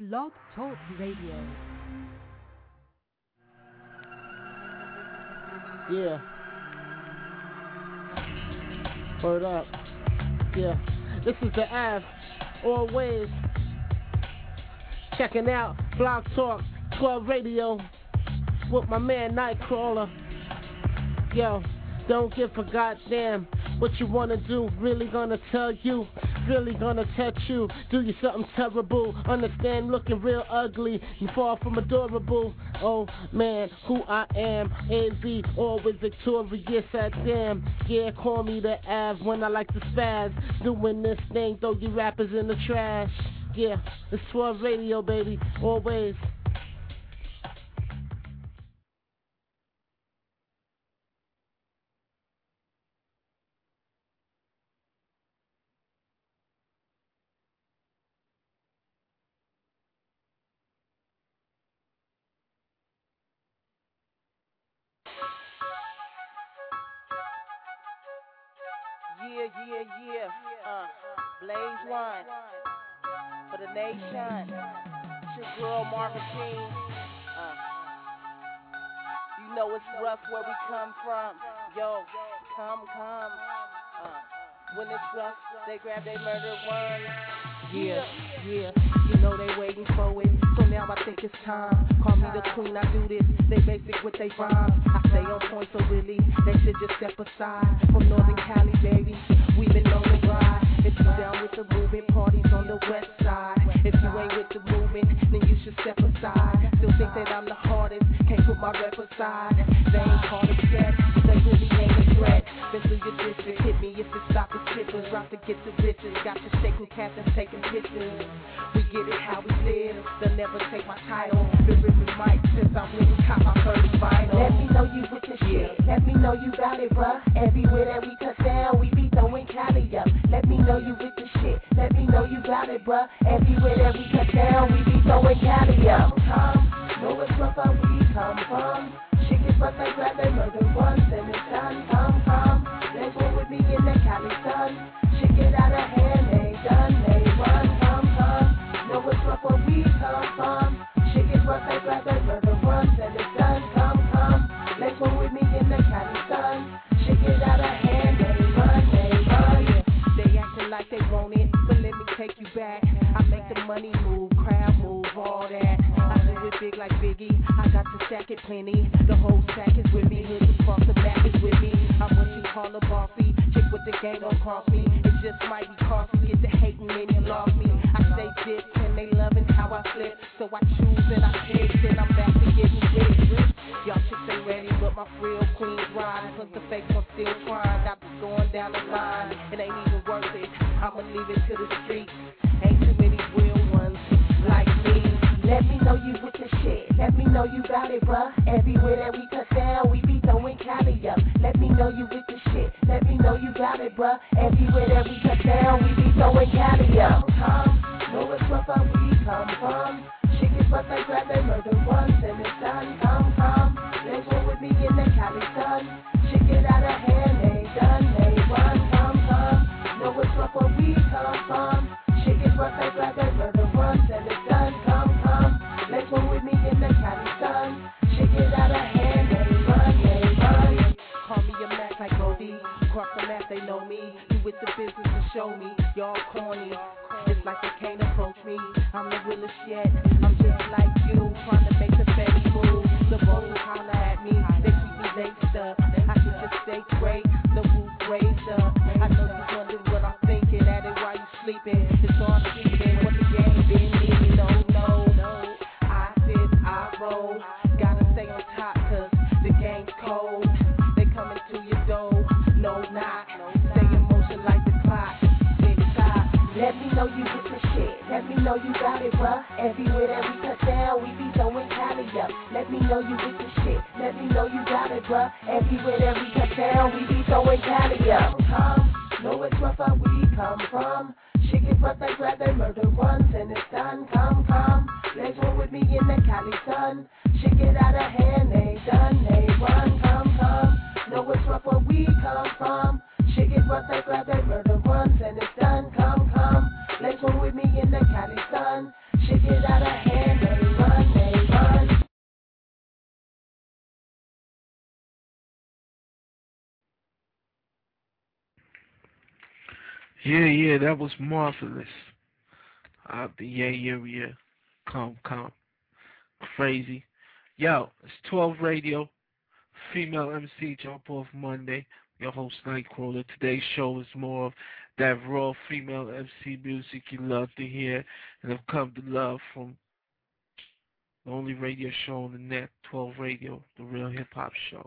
Blog Talk Radio. Yeah. Word up. Yeah. This is the Av. Always. Checking out Blog Talk 12 Radio with my man Nightcrawler. Yo, don't give a goddamn what you wanna do. Really gonna tell you, really gonna touch you. Do you something terrible. Understand, looking real ugly. You far from adorable. Oh man, who I am. A.V. always victorious at damn. Yeah, call me the Av when I like to spaz. Doing this thing, throw you rappers in the trash. Yeah, it's 12 Radio, baby. Always. Yeah. Blaze one for the nation. It's your girl Marvin Jean. You know it's rough where we come from. Yo, come. When it's rough, they grab their murder one. Yeah. You know they waiting for it. So now I think it's time. Call me the queen, I do this. They basic with they rhymes. I stay on point, so really they should just step aside. From Northern Cali, baby, we been on the ride. If you down with the movement, parties on the west side. If you ain't with the movement, then you should step aside. Still think that I'm the hardest, can't put my rep aside. They ain't called us yet, but they really ain't a threat. Been through your district, hit me if it stop the shippers. Route to get the bitches, got your shaking captains taking pictures. We get it how we live, they'll never take my title. Been ripping mic since I went and caught my first vinyl. Let me know you with the shit, let me know you got it, bruh. Everywhere that we touch down, we be throwing Cali up. Let me know you with the shit, let me know you got it, bruh. Everywhere that we touch down, we be throwing Cali up. Know it's rough where we come from. Chickens but they grab they murder once and it's done. Come. Let's go with me in the Cali sun. Shit get out of hand, they done, they run. Come. Know it's rough where we come from. Chickens but they grab they murder once and it's done. Come. Let's go with me in the Cali sun. Shit get out of hand, they run. They acting like they want it, but let me take you back. I make the money move, crowd move, all that. I do it big like Biggie, I got to stack it plenty. The whole stack is with me, hoods across the back is with me. I'm what you call a bossy, chick with the gang don't cross me. It just might be costly, get the hating and you lost me. I stay dipped and they loving how I flip. So I choose and I pick, then I'm back to getting rich. Y'all chicks ain't ready, but my real queen's riding. Plus the fakes are still trying, got me going down the line. It ain't even worth it, I'ma leave it to the streets. Ain't too many real ones like me. Let me know you with the shit, let me know you got it, bruh. Everywhere that we touch down, we be throwing Cali up. Let me know you with the shit, let me know you got it, bruh. Everywhere that we touch down, we be throwing Cali up. Know it's rough where we come from. Chickens but they grab they murder once and it's done. Come. Let's go with me in the Cali sun. Shit get out of hand, they done, they run. Come. Know it's rough where we come from. Chickens but they grab they murder once and it's done. Come. Let's go with me in the Cali sun. Shit get out of hand, they run. Call me a Mac like Goldie. Across the map, they know me. You with the business to show me. Y'all corny. It's like they can't approach me. I'm the realest yet. I'm just like you, trying to make the fatty move. The boss will holler at me. They keep me laced up. I can just stay straight. The roof raised up. I know you wonder what I'm thinking. At it while you sleeping. It's all sleeping. What the game been me? No. I roll, gotta stay on top cause the game's cold. They coming to your door, no not. Stay in motion like the clock, tick tock. Let me know you with the shit, let me know you got it, bruh. Everywhere that we touch down, we be throwing Cali up. Let me know you with the shit, let me know you got it, bruh. Everywhere that we touch down, we be throwing Cali up. Know it's rough where we come from. Chickens but they grab they murder once and it's done. Come. Let's go with me in the Cali sun. Shit get out of hand, they done, they run. Come. Know it's rough where we come from. Chickens but they grab they murder once and it's done. Come. Let's go with me in the Cali sun. Shit get out of hand. Yeah, that was marvelous. Out the yeah. Come. Crazy. Yo, it's 12 Radio. Female MC jump off Monday. Your host Nightcrawler. Today's show is more of that raw female MC music you love to hear and have come to love from the only radio show on the net, 12 Radio, the real hip-hop show.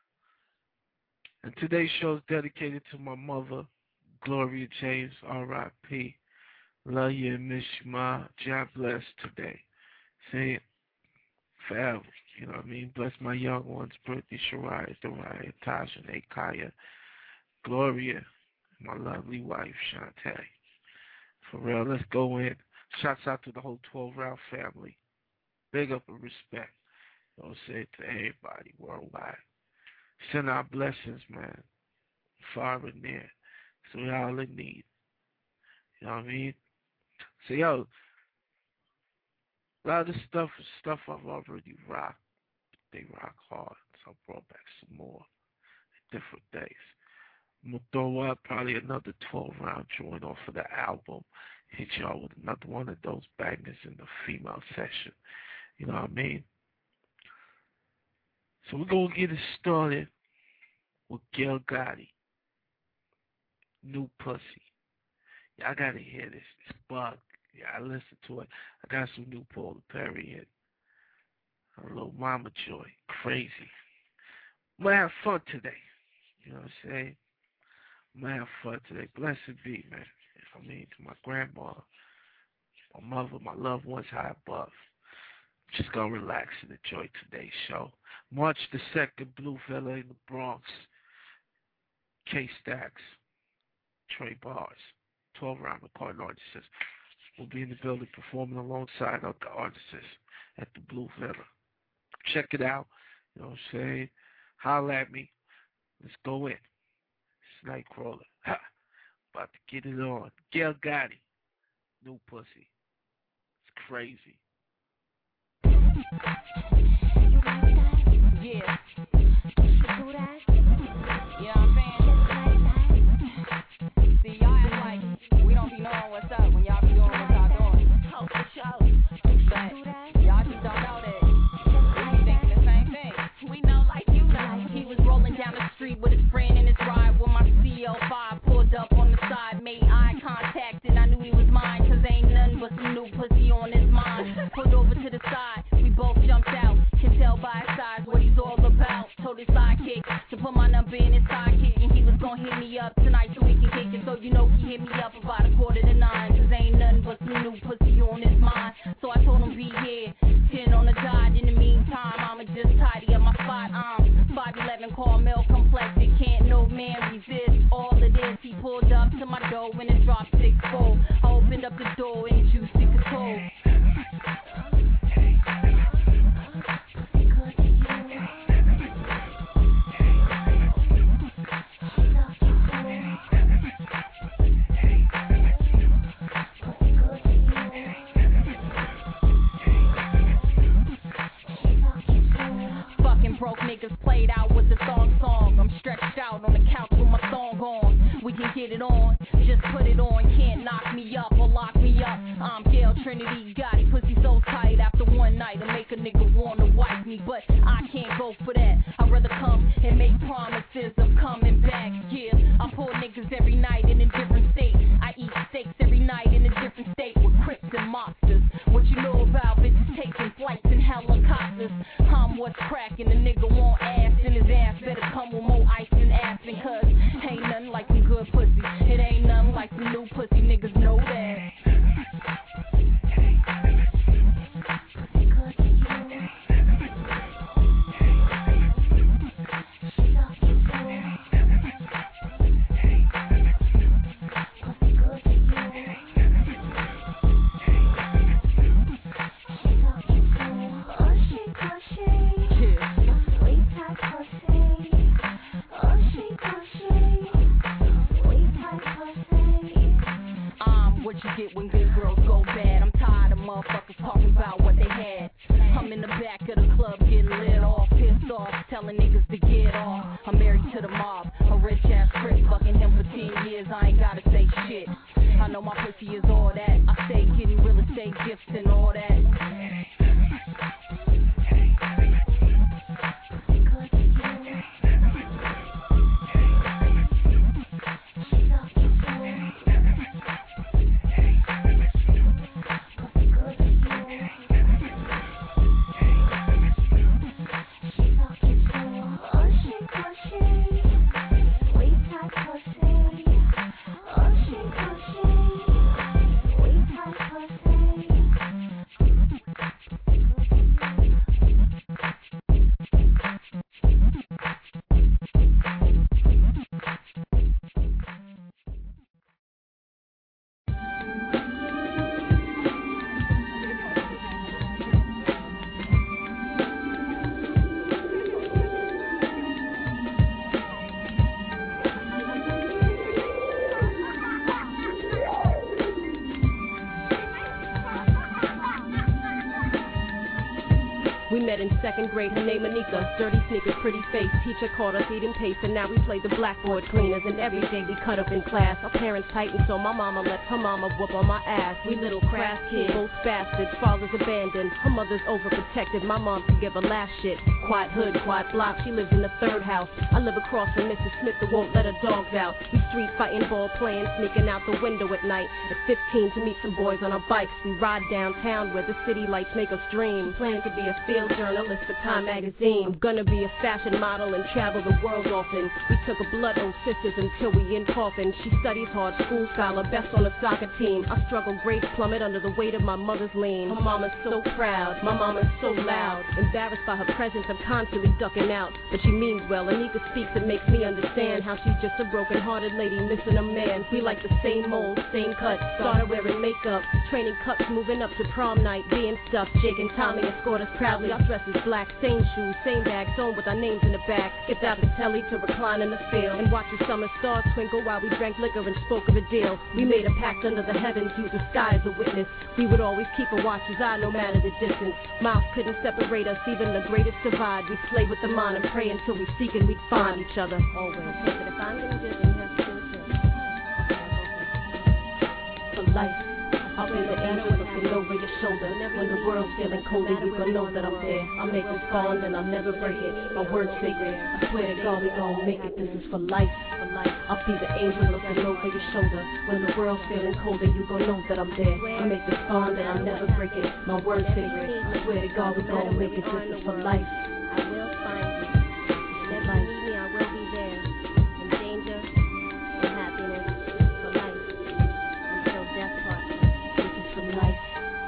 And today's show is dedicated to my mother, Gloria James, R.I.P. Love you and miss you, Ma. God bless today. Say it forever. You know what I mean? Bless my young ones, Brittany, Shariah, Dariah, Tasha, and Akaya. Gloria, my lovely wife, Shantae. For real, let's go in. Shouts out to the whole 12 Round family. Big up and respect. You know what I'm saying? To everybody worldwide. Send our blessings, man. Far and near. So we all in need. You know what I mean? So, yo, a lot of this stuff is stuff I've already rocked. They rock hard. So I brought back some more different days. I'm going to throw up probably another 12-round joint off of the album. Hit y'all with another one of those bangers in the female session. You know what I mean? So we're going to get it started with Gil Gotti. New Pussy. Yeah, I got to hear this. It's bug. Yeah, I listened to it. I got some new Paul Perry in. A little Mama Joy. Crazy. I'm going to have fun today. You know what I'm saying? I'm going to have fun today. Blessed be, man. I mean, to my grandma, my mother, my loved ones high above. Just going to relax and enjoy today's show. March the 2nd, Blue Villa in the Bronx. K-Stacks. Trey Bars. 12-round recording artists will be in the building performing alongside other artists at the Blue Villa. Check it out. You know what I'm saying? Holla at me. Let's go in. It's Nightcrawler. Ha! About to get it on. Gil Gotti. New Pussy. It's crazy. Yeah. Yeah, I'm saying. See, y'all act like we don't be knowing what's up when y'all be doing what y'all doing. Oh, for sure. But y'all just don't know that. We be thinking the same thing. We know like you know. He was rolling down the street with his friend in his ride when my CL5 pulled up on the side, made eye contact, and I knew he was mine, cause ain't nothing but some new pussy on his mind. Pulled over to the side, we both jumped out, can tell by his size what he's all about. Told his sidekick to put my number in his sidekick, and he was gonna hit me up tonight so we can kick it. So you know he hit me up about 8:45, cause ain't nothing but some new pussy on his mind. So I told him be here, 10 on the dot. In the meantime, I'ma just tidy up my spot. 5'11", Carmel complected, can't no man resist all of this. He pulled up to my door when it dropped 6'4". I opened up the door and juice it could hold. Broke niggas played out with the song. I'm stretched out on the couch with my song on. We can get it on, just put it on. Can't knock me up or lock me up. I'm Gail Trinity Gotti, pussy so tight after one night to make a nigga wanna wipe me, but I can't go for that. I'd rather come and make promises of coming back. Yeah, I pull niggas every night in a different state. I eat steaks every night in a different state with Crips and mobsters. What you know about bitches taking flights in helicopters? What's cracking? The nigga want ass in his ass. Better come with more ice than ass, cause ain't nothing like some good pussy. It ain't nothing like some new pussy. Niggas know that. What you get when good girls go bad. I'm tired of motherfuckers talking about what they had. I'm in the back of the club getting lit off, pissed off, telling niggas to get off. I'm married to the mob, a rich ass prick, fucking him for 10 years, I ain't gotta say shit. Wifey is all that. I stay getting real estate gifts and all that. In second grade, her name Anika. Dirty sneakers, pretty face. Teacher called us eating paste, and now we play the blackboard cleaners. And every day we cut up in class. Our parents tightened, so my mama left her mama whoop on my ass. We little crass kids, both bastards. Father's abandoned, her mother's overprotected. My mom could give a last shit. Quiet hood, quiet block. She lives in the third house. I live across from Mrs. Smith that won't let her dogs out. We street fighting, ball playing, sneaking out the window at night. At 15 to meet some boys on our bikes. We ride downtown where the city lights make us dream. Plan to be a field journalist for Time magazine. I'm gonna be a fashion model and travel the world often. We took a blood oath sisters until we in coffin. She studies hard, school scholar, best on the soccer team. I struggle grades plummet under the weight of my mother's lean. My mama's so proud, my mama's so loud. Embarrassed by her presence, I'm constantly ducking out. But she means well, Anika speaks and makes me understand how she's just a broken-hearted lady missing a man. We like the same mold, same cut, started wearing makeup, training cups, moving up to prom night, being stuffed. Jake and Tommy escort us proudly. Our dresses black, same shoes, same bag, sewn with our names in the back. Skipped out the telly to recline in the field and watch the summer stars twinkle while we drank liquor and spoke of a deal. We made a pact under the heavens, used the sky as a witness. We would always keep a watcher's eye no matter the distance. Miles couldn't separate us, even the greatest divide. We slay with the mind and pray until we seek and we'd find each other. Always. If I'm gonna do for life. I'll be the angel looking over your shoulder. When the world's feeling colder, you gon' know that I'm there. I'll make this bond and I'll never break it. My word's sacred. I swear to God we gon' make it. This is for life. I'll be the angel looking over your shoulder. When the world's feeling colder, you gon' know that I'm there. I'll make this bond and I'll never break it. My word's sacred. I swear to God we gon' make it. This is for life. I will find you. If you need me, I will be there. In danger, in happiness, for life. Until death parts. This is for life.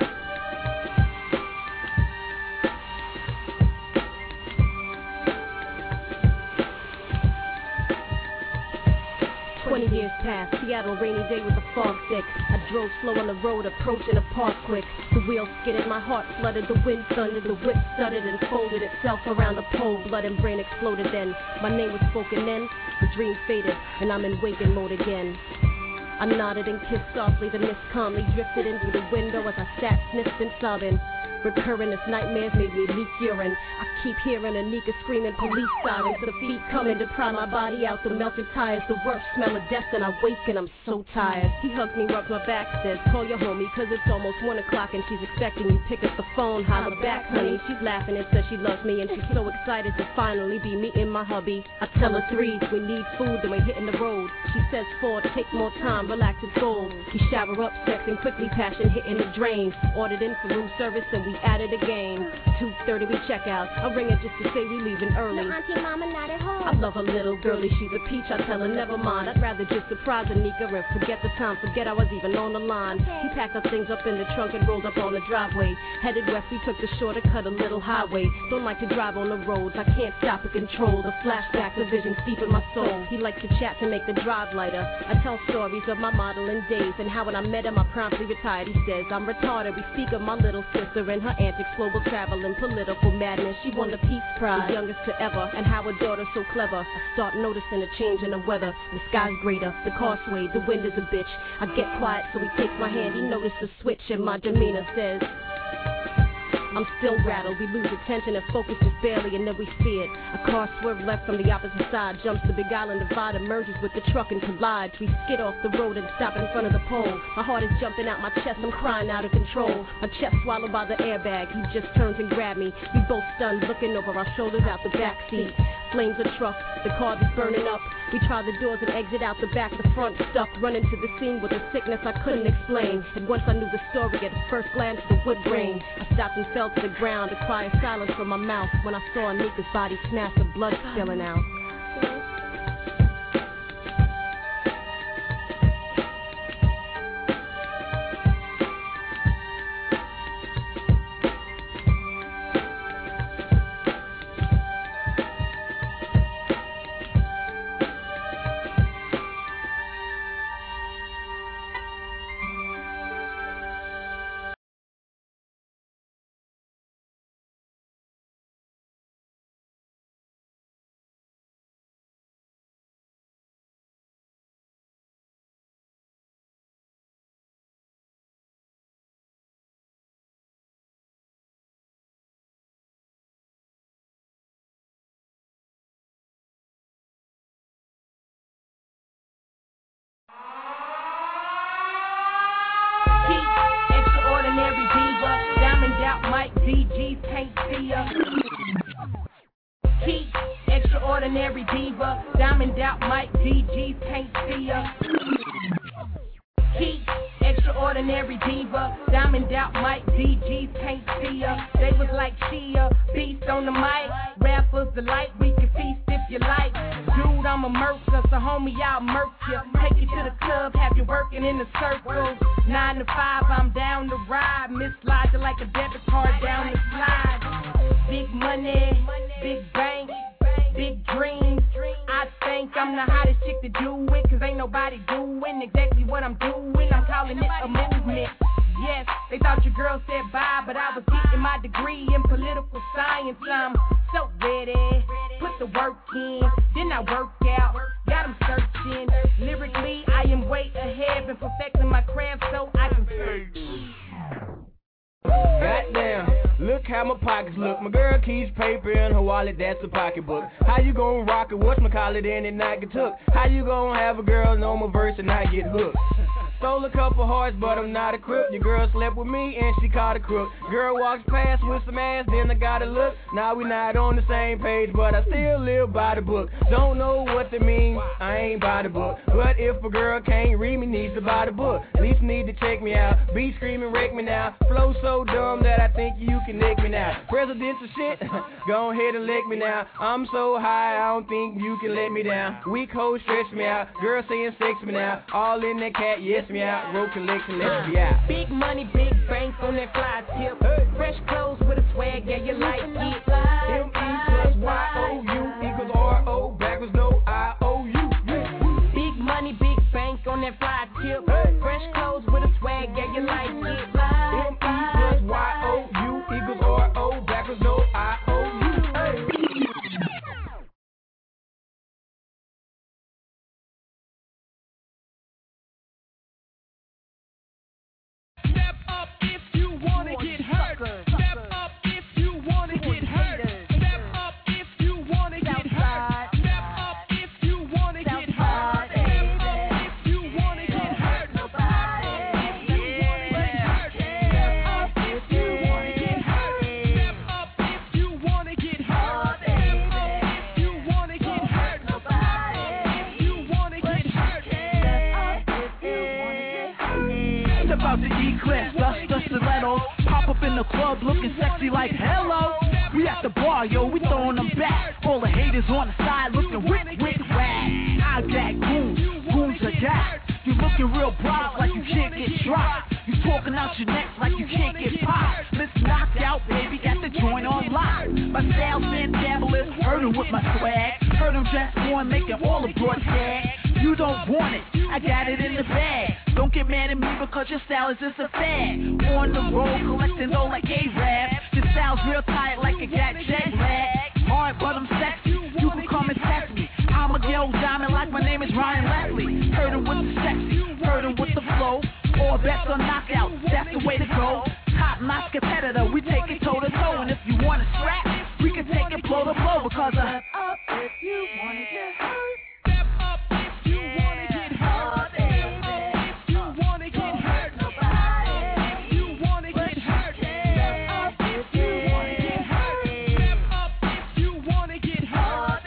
20 years passed, Seattle, rainy day with the fog thick. I drove slow on the road, approaching a park quick. The wheels skidded, my heart flooded, the wind thundered, the whip stuttered and folded itself around the pole. Blood and brain exploded then. My name was spoken then, the dream faded, and I'm in waking mode again. I nodded and kissed softly, the mist calmly drifted in through the window as I sat, sniffed and sobbing. Recurring as nightmares made me leak urine. I keep hearing Anika screaming police sirens. The feet coming to pry my body out, the melted tires, the worst smell of death, and I wake and I'm so tired. He hugs me, rubs my back, says, call your homie, cause it's almost 1 o'clock and she's expecting you. Pick up the phone, holler back, honey. She's laughing and says she loves me and she's so excited to finally be meeting my hubby. I tell her 3, we need food, then we're hitting the road. She says 4, take more time, relax, it's gold. We shower up, sex, and quickly passion hitting the drain. Ordered in for room service and we added a game. 2:30 we check out. I'll ring her just to say we leaving early. No, auntie, mama not at home. I love a little girlie, she's a peach. I tell her never mind. I'd rather just surprise Anika and forget the time, forget I was even on the line. Okay. He packed our things up in the trunk and rolled up on the driveway. Headed west, we took the shorter cut, a little highway. Don't like to drive on the roads, I can't stop or control the flashbacks, the visions deep in my soul. He likes to chat to make the drive lighter. I tell stories of my modeling days and how when I met him I promptly retired. He says I'm retarded. We speak of my little sister and her antics, global travel and political madness. She won the Peace Prize, the youngest to ever, and how her daughter's so clever. I start noticing a change in the weather. The sky's greater, the car swayed, the wind is a bitch. I get quiet so he takes my hand. He noticed the switch and my demeanor says, I'm still rattled. We lose attention and focus is barely, and then we see it. A car swerved left from the opposite side, jumps the Big Island divide, merges with the truck and collides. We skid off the road and stop in front of the pole. My heart is jumping out my chest, I'm crying out of control. My chest swallowed by the airbag, he just turns and grabbed me. We both stunned, looking over our shoulders out the back seat. Flames of truck, the car is burning up. We try the doors and exit out the back, the front stuck. Running to the scene with a sickness I couldn't explain. And once I knew the story at the first glance, the wood grain. I stopped and fell to the ground, a cry of silence from my mouth when I saw Anika's body smashed with blood spilling out. Extraordinary diva, diamond out Mike DGs can't see ya. Keep extraordinary diva, diamond out Mike DGs can't see ya. Keep extraordinary diva, diamond out Mike DGs can't see ya. They was like Chia, beast on the mic, rappers delight, we can feast if you like. Dude, I'm a murder, so homie, I'll murk ya. Take you to the club, have you working in the circle. 9 to 5, I'm down to ride. Mislide you like a debit card down the slide. Big money, big bank, big dreams. I think I'm the hottest chick to do it, cause ain't nobody doing exactly what I'm doing. I'm calling it a movement. Yes, they thought your girl said bye, but I was getting my degree in political science. I'm so ready, put the work in, then I work out, got them searching. Lyrically, I am way ahead, been perfecting my craft so I can search. Goddamn, look how my pockets look. My girl keeps paper in her wallet, that's a pocketbook. How you gon' rock it, whatchamacallit, and it not get took? How you gon' have a girl know my verse and not get hooked? Stole a couple hearts, but I'm not a crook. Your girl slept with me and she caught a crook. Girl walks past with some ass, then I gotta look. Now we not on the same page, but I still live by the book. Don't know what that means, I ain't by the book. But if a girl can't read me, needs to buy the book. At least need to check me out. Be screaming, wreck me now. Flow so dumb that I think you can lick me now. Presidential shit, go ahead and lick me now. I'm so high, I don't think you can let me down. Weak hoes stretch me out. Girl saying sex me now. All in that cat, yes me out. Road collection, let's be out. Big money, big bank on that fly tip. Fresh clothes with a swag, yeah, you like it. M-E plus Y-O-U equals R-O, backwards no I-O-U. Big money, big bank on that fly tip. Fresh clothes with a swag, yeah, you like it. M-E plus Y-O-U equals R-O, backwards no I-O-U. Step up if you wanna get hurt. Step up if you wanna get hurt. Step up if you wanna get hurt. Step up if you wanna get hurt. Step up if you wanna get hurt. Step up if you wanna get hurt. Step up if you wanna get hurt. Step up if you wanna get hurt. Step up if you wanna get hurt. Step out the E-class, dust stilettos. Pop up in the club looking sexy like hello. We at the bar, yo, we throwing them back. All the haters on the side looking wick, whack. I got goons are got. You looking real bright like you can't get dropped. You talking out your neck like you can't get popped. Let's knock out, baby, got the joint on lock. My style's fantabulous, heard him with my swag. Heard him transform, making all the broad gag. You don't want it, I got it in the bag. Don't get mad at me because your style is just a fad. On the road, collecting dough like A-Rab. Your style's real tight like a jet lag. Hard, but I'm sexy, you can come and test me. I'm a yellow diamond like my name is Ryan Leslie. Heard him with the sexy, heard him with the flow. All bets on knockout, that's the way to go. Top notch competitor, we take it toe to toe. And if you wanna scrap, we can take it blow to blow because Step up if you wanna get hurt. Step up if you wanna get hurt. If you wanna get hurt. Nobody. If you wanna get hurt. Step up if you wanna get hurt. Step up if you wanna get hurt.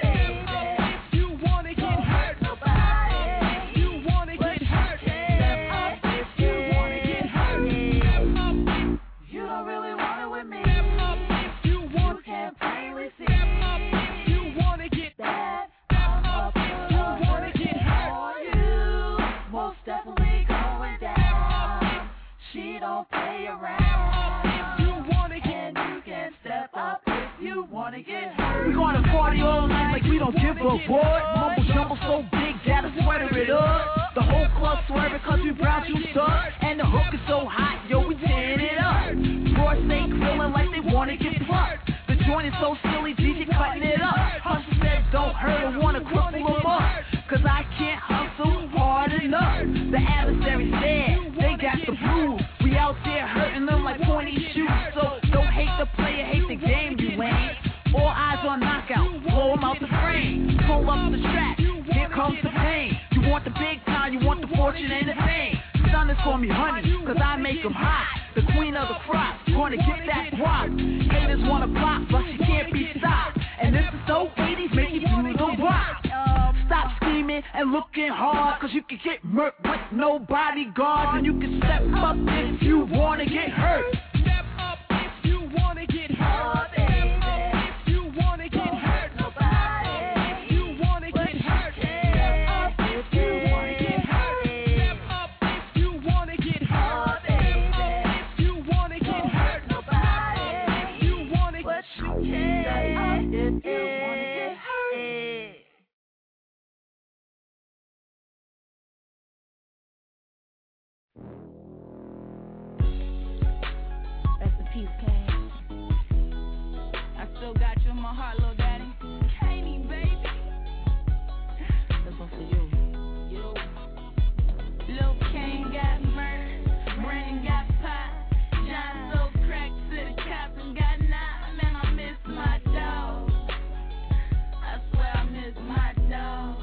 If you wanna get hurt. Nobody. If you wanna get hurt. Step up if you wanna get hurt. Step up. You don't really want it with me. Step up if you want. You can't play with me. Step up if you wanna get that. Step up if you wanna get hurt. You most definitely going down. She don't play around. If you wanna get, you can step up if you wanna get hurt. we gonna party all night like we don't give a board. Mumble jumble so big, gotta sweater it up. The whole club swerving cause we brown juiced up. And the hook is so hot, yo, we tearing it up. Broad stay grilling like they wanna get plucked. The joint is so silly, DJ cutting it up. Hustle said don't hurt or wanna cripple them up. Cause I can't hustle hard enough. The adversary said they got the blues. We out there hurting them like pointy shoes. So don't hate the player, hate the game, you lame. All eyes on knockout, blow 'em out the frame. Pull up the strap, here comes the pain. You want the big time, you want the fortune and the fame. Son is call me honey, cause I make 'em hot. The queen of the crop, gonna get that guap. Haters wanna block, but she can't be stopped. And this is so 80s, make you do the rock. Stop scheming and looking hard, cause you can get murked with no bodyguard. And you can step up if you wanna get hurt. Step up if you wanna get hurt. If you wanna get hurt. Nobody. If you wanna get hurt. Step up if you wanna get hurt. Step up if you wanna get hurt. If you wanna get hurt. Nobody. If you wanna get hurt. Step up if you wanna get hurt. Rest in peace, Kane. I still got you in my heart, little daddy. Kane, baby. This one for you. You. Lil' Kane got murdered. Brandon got popped. John sold crack to the cops and got knocked. Man, I miss my dog. I swear I miss my dog.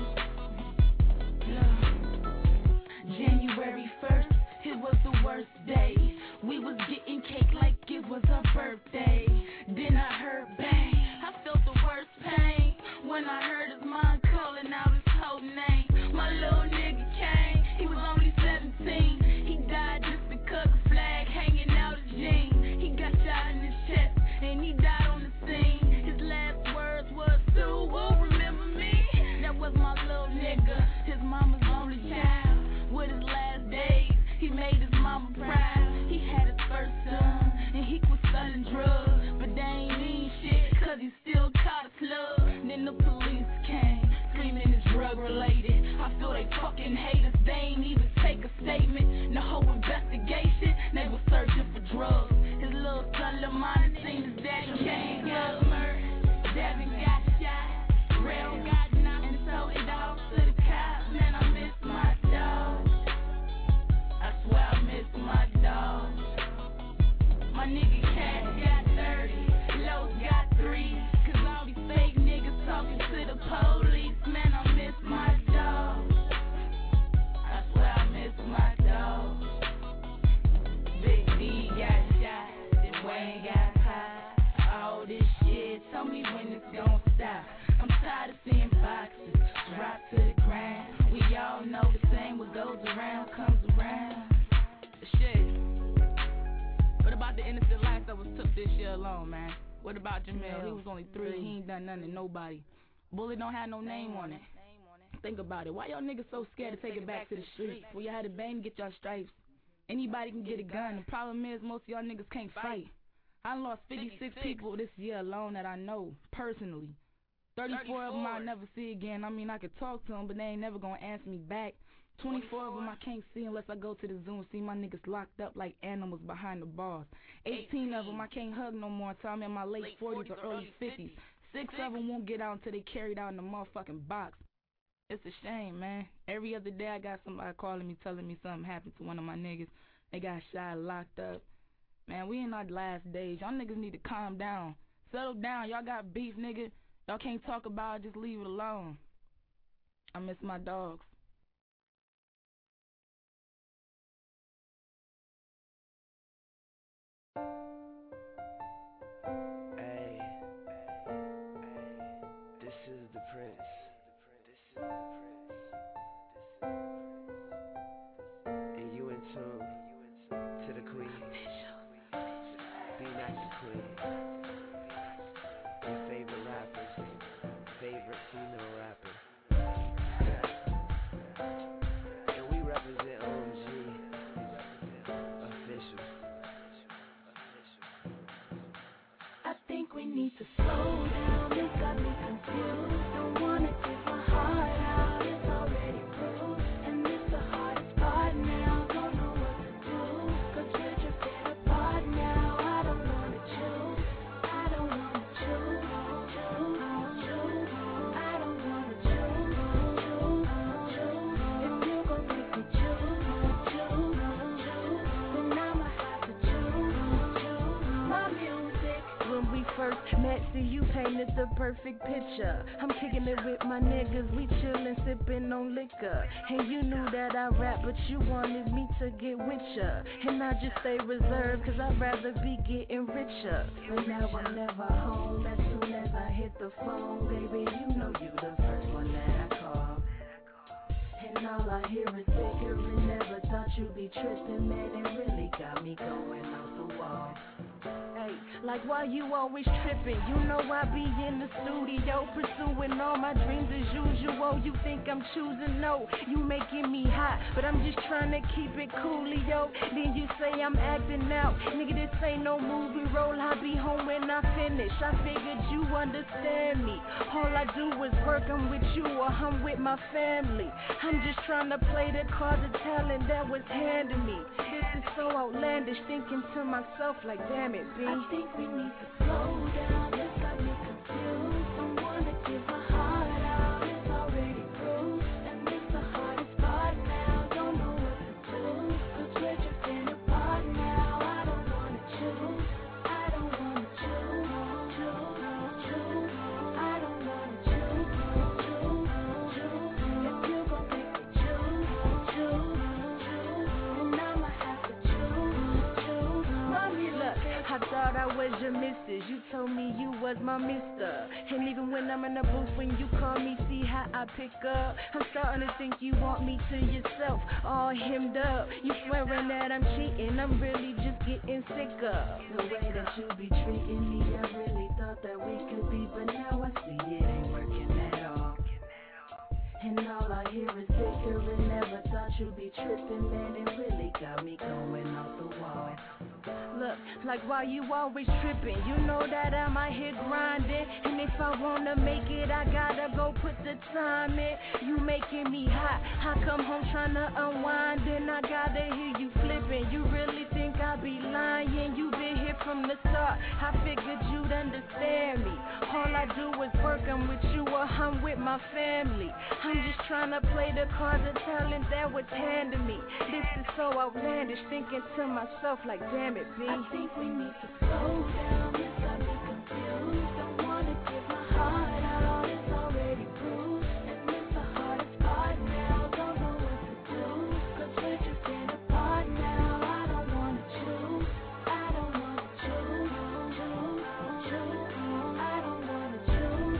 Look. January 1st, it was the worst day. We was getting cake like it was her birthday. Then I heard bang. I felt the worst pain when I heard his mom calling out his whole name. My little nigga came. He was only 17. He died just because the flag hanging out his jeans. He got shot in his chest and he died on the scene. His last words was, Sue will remember me. That was my little nigga, his mama's only child. With his last days, he made his mama proud. He had his first son, and he was selling drugs. But they ain't mean shit, cause he still caught a slug. Then the police came, screaming it's drug related. I feel they fucking hate us, they ain't even take a statement. The whole investigation, they was searching for drugs. His little son Lamont seen his daddy Kane got murdered. Devin got shot, Rail got knocked and sold it off to the cops. Man, I miss my dog. I swear I miss my dog. My nigga Cat got 30, Los got 3. Cause all these fake niggas talking to the police. Man, I miss my dog. I swear I miss my dog. Big D got shot, then Wayne got popped. All this shit, tell me when it's gon' stop. I'm tired of seeing boxes drop to the ground. We all know the same, what goes around comes around. Shit. What about the innocent life that was took this year alone, man? What about Jamil? He was only 3, he ain't done nothing to nobody. Bullet don't have no name on it. Think about it. Why y'all niggas so scared to take it back to the streets? Well, y'all had a bang to get y'all stripes. Anybody can get a gun. The problem is most of y'all niggas can't fight. I lost 56 people this year alone that I know, personally. 34 of them I'll never see again. I mean, I could talk to them, but they ain't never gonna answer me back. 24 of them I can't see unless I go to the zoo and see my niggas locked up like animals behind the bars. 18 of them I can't hug no more until I'm in my late 40s or early 50s. 6 of them won't get out until they carried out in the motherfucking box. It's a shame, man. Every other day I got somebody calling me telling me something happened to one of my niggas. They got shot, locked up. Man, we in our last days. Y'all niggas need to calm down. Settle down. Y'all got beef, nigga. Y'all can't talk about it. Just leave it alone. I miss my dogs. Hey, this is the Prince. And you in tune to the Queen. Be nice, Queen. Your favorite rappers, favorite female rapper. And we represent OMG official. I think we need to slow down, it got me confused. Don't wanna give my heart out, it's already bruised. And it's the hardest part now, don't know what to do. Cause we're drifting apart now, I don't wanna choose. I don't wanna choose, I don't wanna choose. If you gon' make me choose, then I'ma have to choose my music. When we first met, see you painted the perfect picture. I'm kicking it with my niggas, we chillin', sippin' on liquor. And you knew that I rap, but you wanted me to get with ya. And I just stay reserved, cause I'd rather be getting richer. But now I'm never home, as soon as I hit the phone, baby, you know you the first one that I call. And all I hear is bickering, never thought you'd be tripping, man, it really got me going off the wall. Hey, like why you always tripping? You know I be in the studio pursuing all my dreams as usual. You think I'm choosing? No, you making me hot, but I'm just trying to keep it coolio. Then you say I'm acting out, nigga, this ain't no movie role. I'll be home when I finish. I figured you understand me. All I do is work, I'm with you or I'm with my family. I'm just trying to play the cards of talent that was handed me. This is so outlandish, thinking to myself like, damn it, B. I think we need to slow down, it's got me confused. Don't wanna give my heart out, it's already bruised. And it's the hardest part now, don't know what to do. Cause we're drifting apart now, I don't wanna choose. I don't wanna choose. I don't wanna choose. If you gon' make me choose, then I'ma have to choose my music. I thought I was your missus, you told me you was my mister. And even when I'm in the booth, when you call me, see how I pick up. I'm starting to think you want me to yourself, all hemmed up. You swearing that I'm cheating, I'm really just getting sicker. The way that you be treating me, I really thought that we could be, but now I see it ain't working at all. And all I hear is bickering, never thought you'd be tripping, man, it really got me going off the wall. Look, like why you always tripping? You know that I'm out here grinding, and if I wanna make it, I gotta go put the time in. You making me hot, I come home tryna unwind, and I gotta hear you flipping. You really think I be lying? You been here from the start, I figured you'd understand me. All I do is work, I'm with you or I'm with my family. I'm just tryna play the cards of talent that was handed me. This is so outlandish, thinking to myself like, damn it, B. I think we need to slow down, it's got me confused. Don't wanna give my heart out, it's already bruised. And it's the hardest part now, don't know what to do. Cause we're drifting apart now, I don't wanna choose. I don't wanna choose. I don't wanna choose.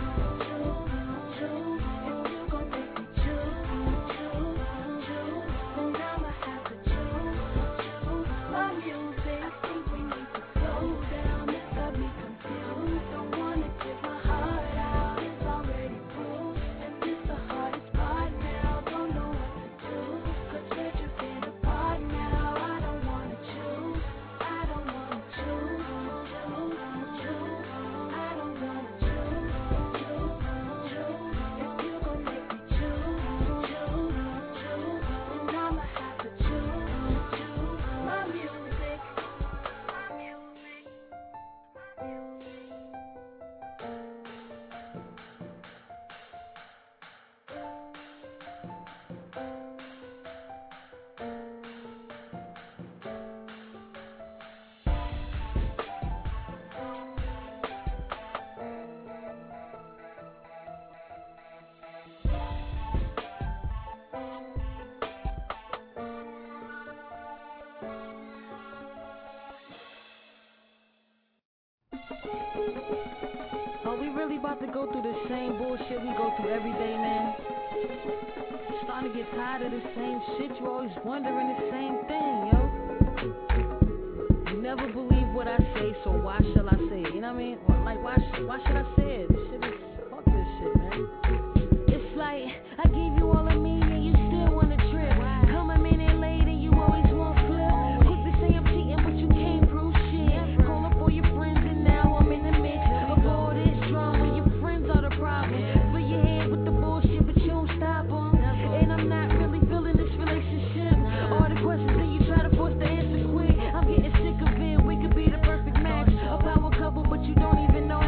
If you gon' make me choose, then I'ma have to choose my music. I think we need to slow down, it's Are we really about to go through the same bullshit we go through every day, man? Starting to get tired of the same shit. You always wondering the same thing, yo. You never believe what I say, so why shall I say it? You know what I mean? Like, why should I say it? This shit is, fuck this shit, man. It's like, I gave you all of me and you still want a trip. Come a minute later, you always want flip. Quick to say I'm cheating, but you can't prove shit. Call up all your friends and now I'm in the mix of all this drama. Your friends are the problem. Fill your head with the bullshit, but you don't stop them. And I'm not really feeling this relationship. All the questions that you try to force the answer quick. I'm getting sick of it. We could be the perfect match, a power couple, but you don't even know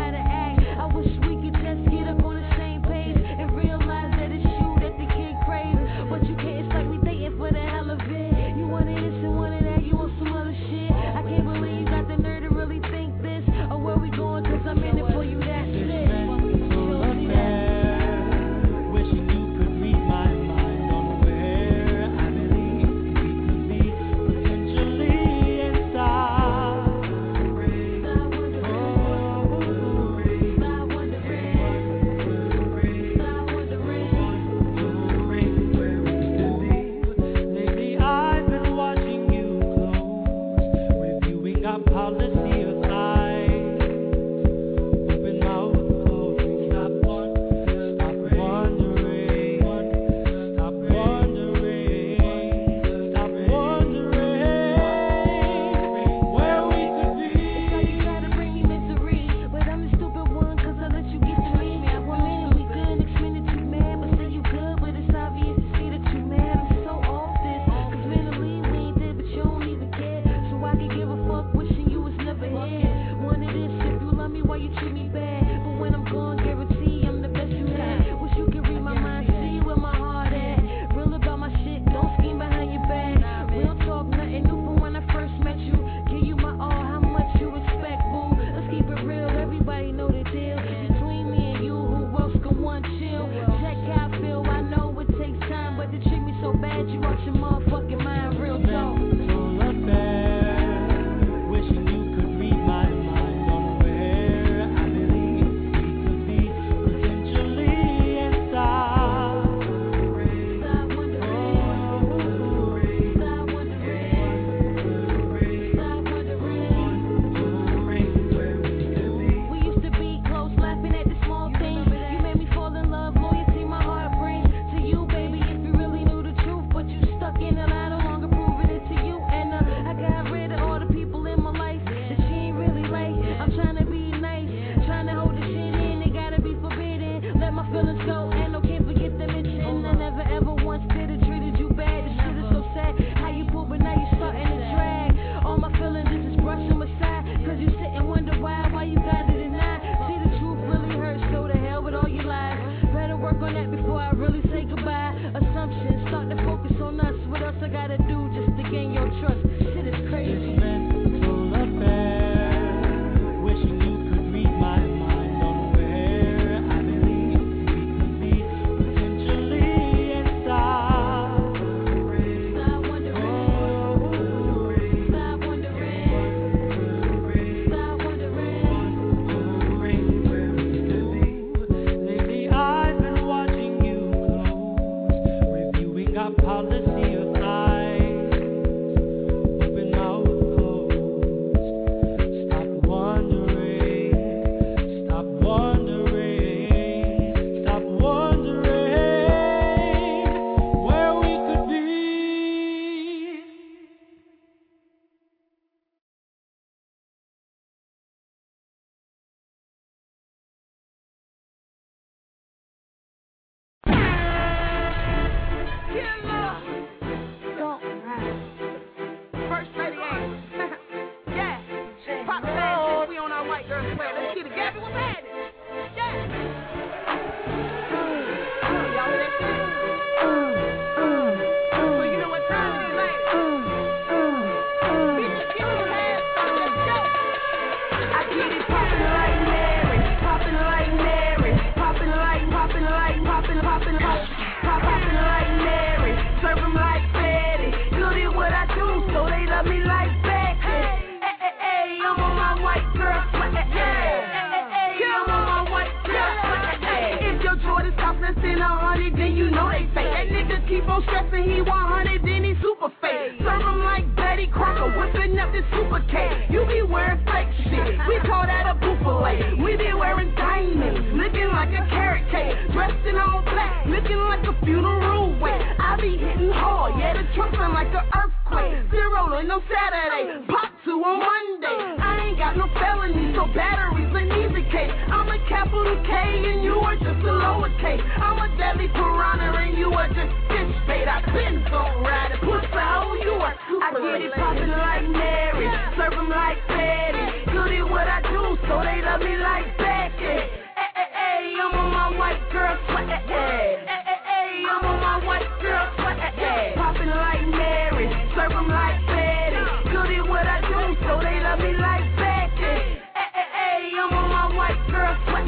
and you know they fake. That nigga keep on stressing, he 100, then he super fake. Serve him like Betty Crocker, whipping up this super K. You be wearing fake shit, we call that a buffalo. We be wearing diamonds, looking like a carrot cake. Dressed in all black, looking like a funeral wake. I be hitting hard, yeah, the truck sound like an earthquake. Zero on no Saturday, pop 2 on Monday. I ain't got no felonies, so batteries an easy case. I'm a capital K and you are just a lowercase. I'm a deadly piranha and you are just fish bait. I been so right, push the hole, you are super. I get it poppin' like Mary, serve 'em like Betty. Good at what I do, so they love me like Becky. Hey, I'm on my white girl sweat. Hey, I'm on my white girl sweat. Poppin' like Mary, serve 'em like Betty. Good at what I do, so they love me like Becky. Hey, I'm on my white girl sweat.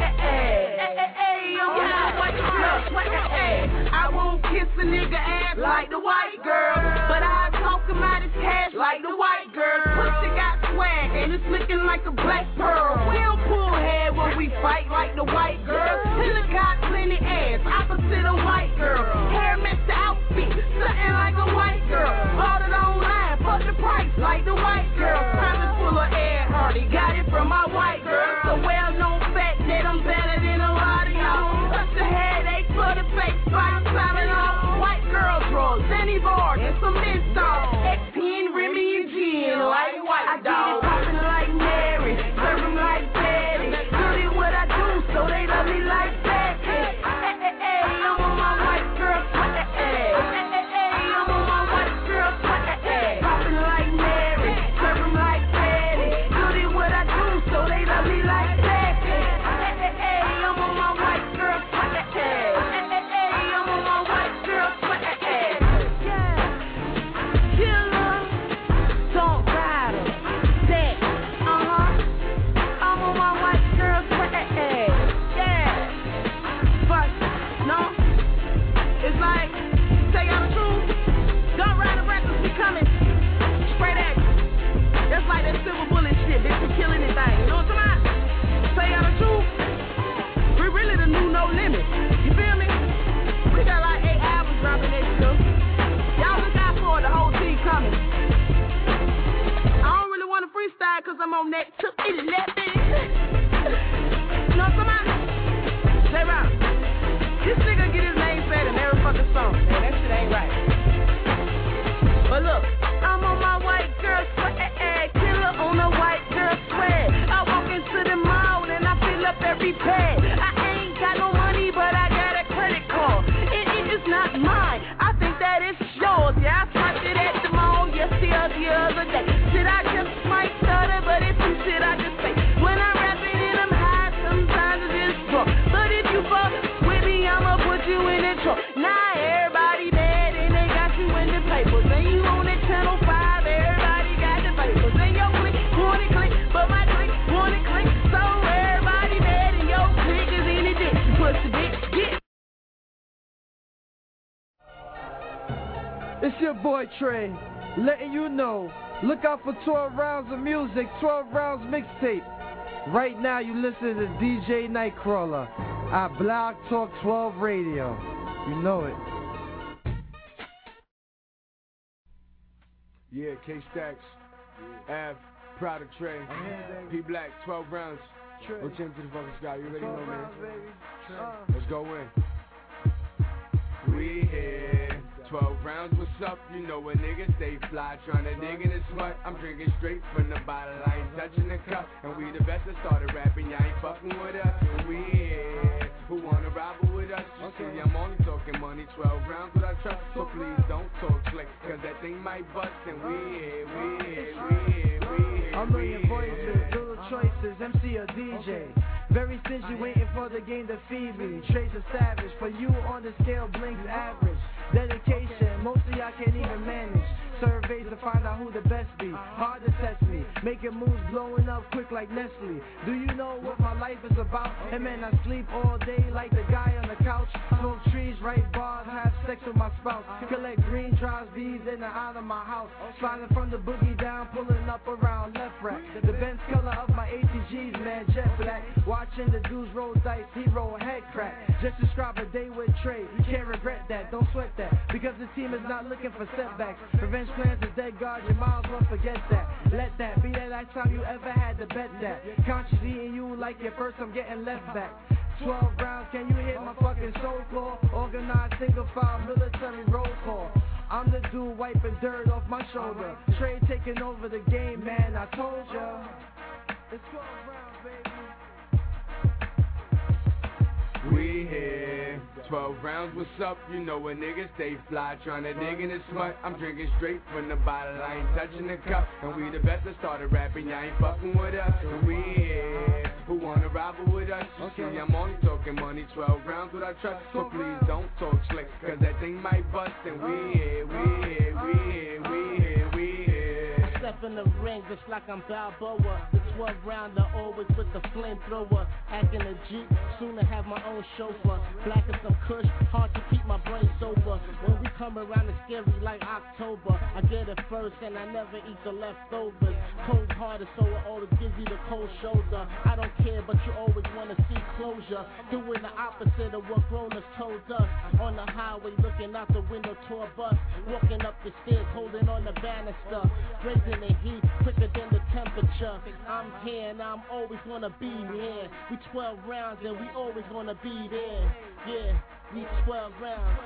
Hey, I'm on my white girl sweat. I won't kiss a nigga ass like the white girl, but I talk him out his cash like the white girl. Pussy got swag and it's looking like a black pearl. We don't pull head when we fight like the white girl. Hilla got plenty ass, opposite a white girl. Hair match the outfit, something like a white girl. Bought it online, fuck the price like the white girl. Private full of air, Hardy, got it from my white girl. So well known fact that I'm better than a lot of y'all. Such a headache for the fake spice, slamming off white girl drawers, Zanny bars, and some menthol. XP and Remy and gin like white dog. I get it poppin' like Mary, serve 'em like Betty. Good at what I do, so they love me like Becky. Hey, I'm on my white girl sweat. Hey, I'm on my white girl sweat. Poppin' like Mary, serve 'em like Betty. Good at what I do, so they love me like Becky. Hey, I'm on my white girl sweat. Hey, I'm on my white girl sweat. Yeah, killer, don't ride 'em. Sex, I'm on my white girl sweat. Yeah, but no, it's like, tell y'all the truth, don't ride the records, we coming. Straight at you. That's like that silver bullet shit, bitch, we kill anything. You know what I'm talking about? Tell y'all the truth, we really the new No Limit. You feel me? We got like 8 albums dropping next year. Y'all look out for it, the whole team coming. I don't really want to freestyle because I'm on that took it and that thing. You know what I'm talking about? Say right. This nigga get his name said in every fucking song. Man, that shit ain't right. But look, I'm on my white girl sweat. Killer on a white girl sweat. I walk into the mall and I fill up every bag. I ain't got no money, but I got a credit card. It is not mine. I think that it's yours. Yeah, I swiped it at the mall yesterday, the other day. Shit, I just might stutter, but it's some shit I just say. When I'm rapping and I'm high, sometimes it's just drunk. But if you fuck with me, I'ma put you in the trunk. Now everybody mad and they got you in the papers. And you on that channel 5, everybody got the papers. And your click, wanna click, but my click, wanna click. So everybody mad and your click is in the dick. Pussy bitch, get. It's your boy Trey, letting you know. Look out for 12 rounds of music, 12 rounds mixtape. Right now you listen to DJ Nightcrawler at Blog Talk 12 Radio. You know it. Yeah, K-Stacks, Av, Product Trey, P Black, 12 rounds. Let's into the fucking sky, you already know, man. Let's go in. We here, 12 rounds, what's up? You know a nigga stay fly, tryna dig in his sweat. I'm drinking straight from the bottle, I ain't touching the cup. And we the best that started rapping, y'all ain't fucking with us. And we here, who wanna rival with us? You see, I'm only talking money, 12 rounds without trust. So please don't talk slick, cause that thing might bust. And we here, we here, we here, we here. A million voices, little choices, MC or DJ. Very stingy, waiting for the game to feed me. Trace a savage, for you on the scale blinks average. Dedication, mostly I can't even manage. Surveys to find out who the best be. Hard to test me, making moves blowing up quick like Nestle. Do you know what my life is about? And man, I sleep all day like the guy on the couch. Smoke trees, write bars, have sex with my spouse. Collect green, drives bees in and out of my house. Sliding from the boogie down, pulling up around left rack. The Benz color of my ATGs, man, jet black. Watching the dudes roll dice, he roll head crack. Just describe a day with Trey, you can't regret that, don't sweat that. Because the team is not looking for setbacks. Revenge plans is dead guard, you might as well forget that. Let that be the last time you ever had to bet that. Conscious eating you like your first, I'm getting left back. 12 rounds, can you hit my fucking soul core? Organized single file military roll call. I'm the dude wiping dirt off my shoulder. Trey taking over the game, man, I told ya. It's 12 rounds, baby. We here, 12 rounds, what's up? You know a nigga stay fly, tryna dig in the smut. I'm drinking straight from the bottle, I ain't touching the cup. And we the best that started rapping, y'all ain't fucking with us. And we here, who wanna rival with us? You see, I'm only talking money, 12 rounds without trust. So please don't talk slick, cause that thing might bust. And we here, we here, we here, we here, we here. I step in the ring just like I'm Balboa. The 12 rounder always with the flamethrower. Acting a Jeep, soon to have my own chauffeur. Black as some kush, hard to keep my brain sober. When we come around it's scary like October. I get it first and I never eat the leftovers. Cold hearted so it always gives you the cold shoulder. I don't care but you always wanna see closure. Doing the opposite of what grown-ups told us. On the highway looking out the window tour bus. Walking up the stairs holding on the banister. Raising the heat quicker than the temperature. I'm here and I'm always gonna be here. We 12 rounds and we always gonna be there. Yeah, we 12 rounds.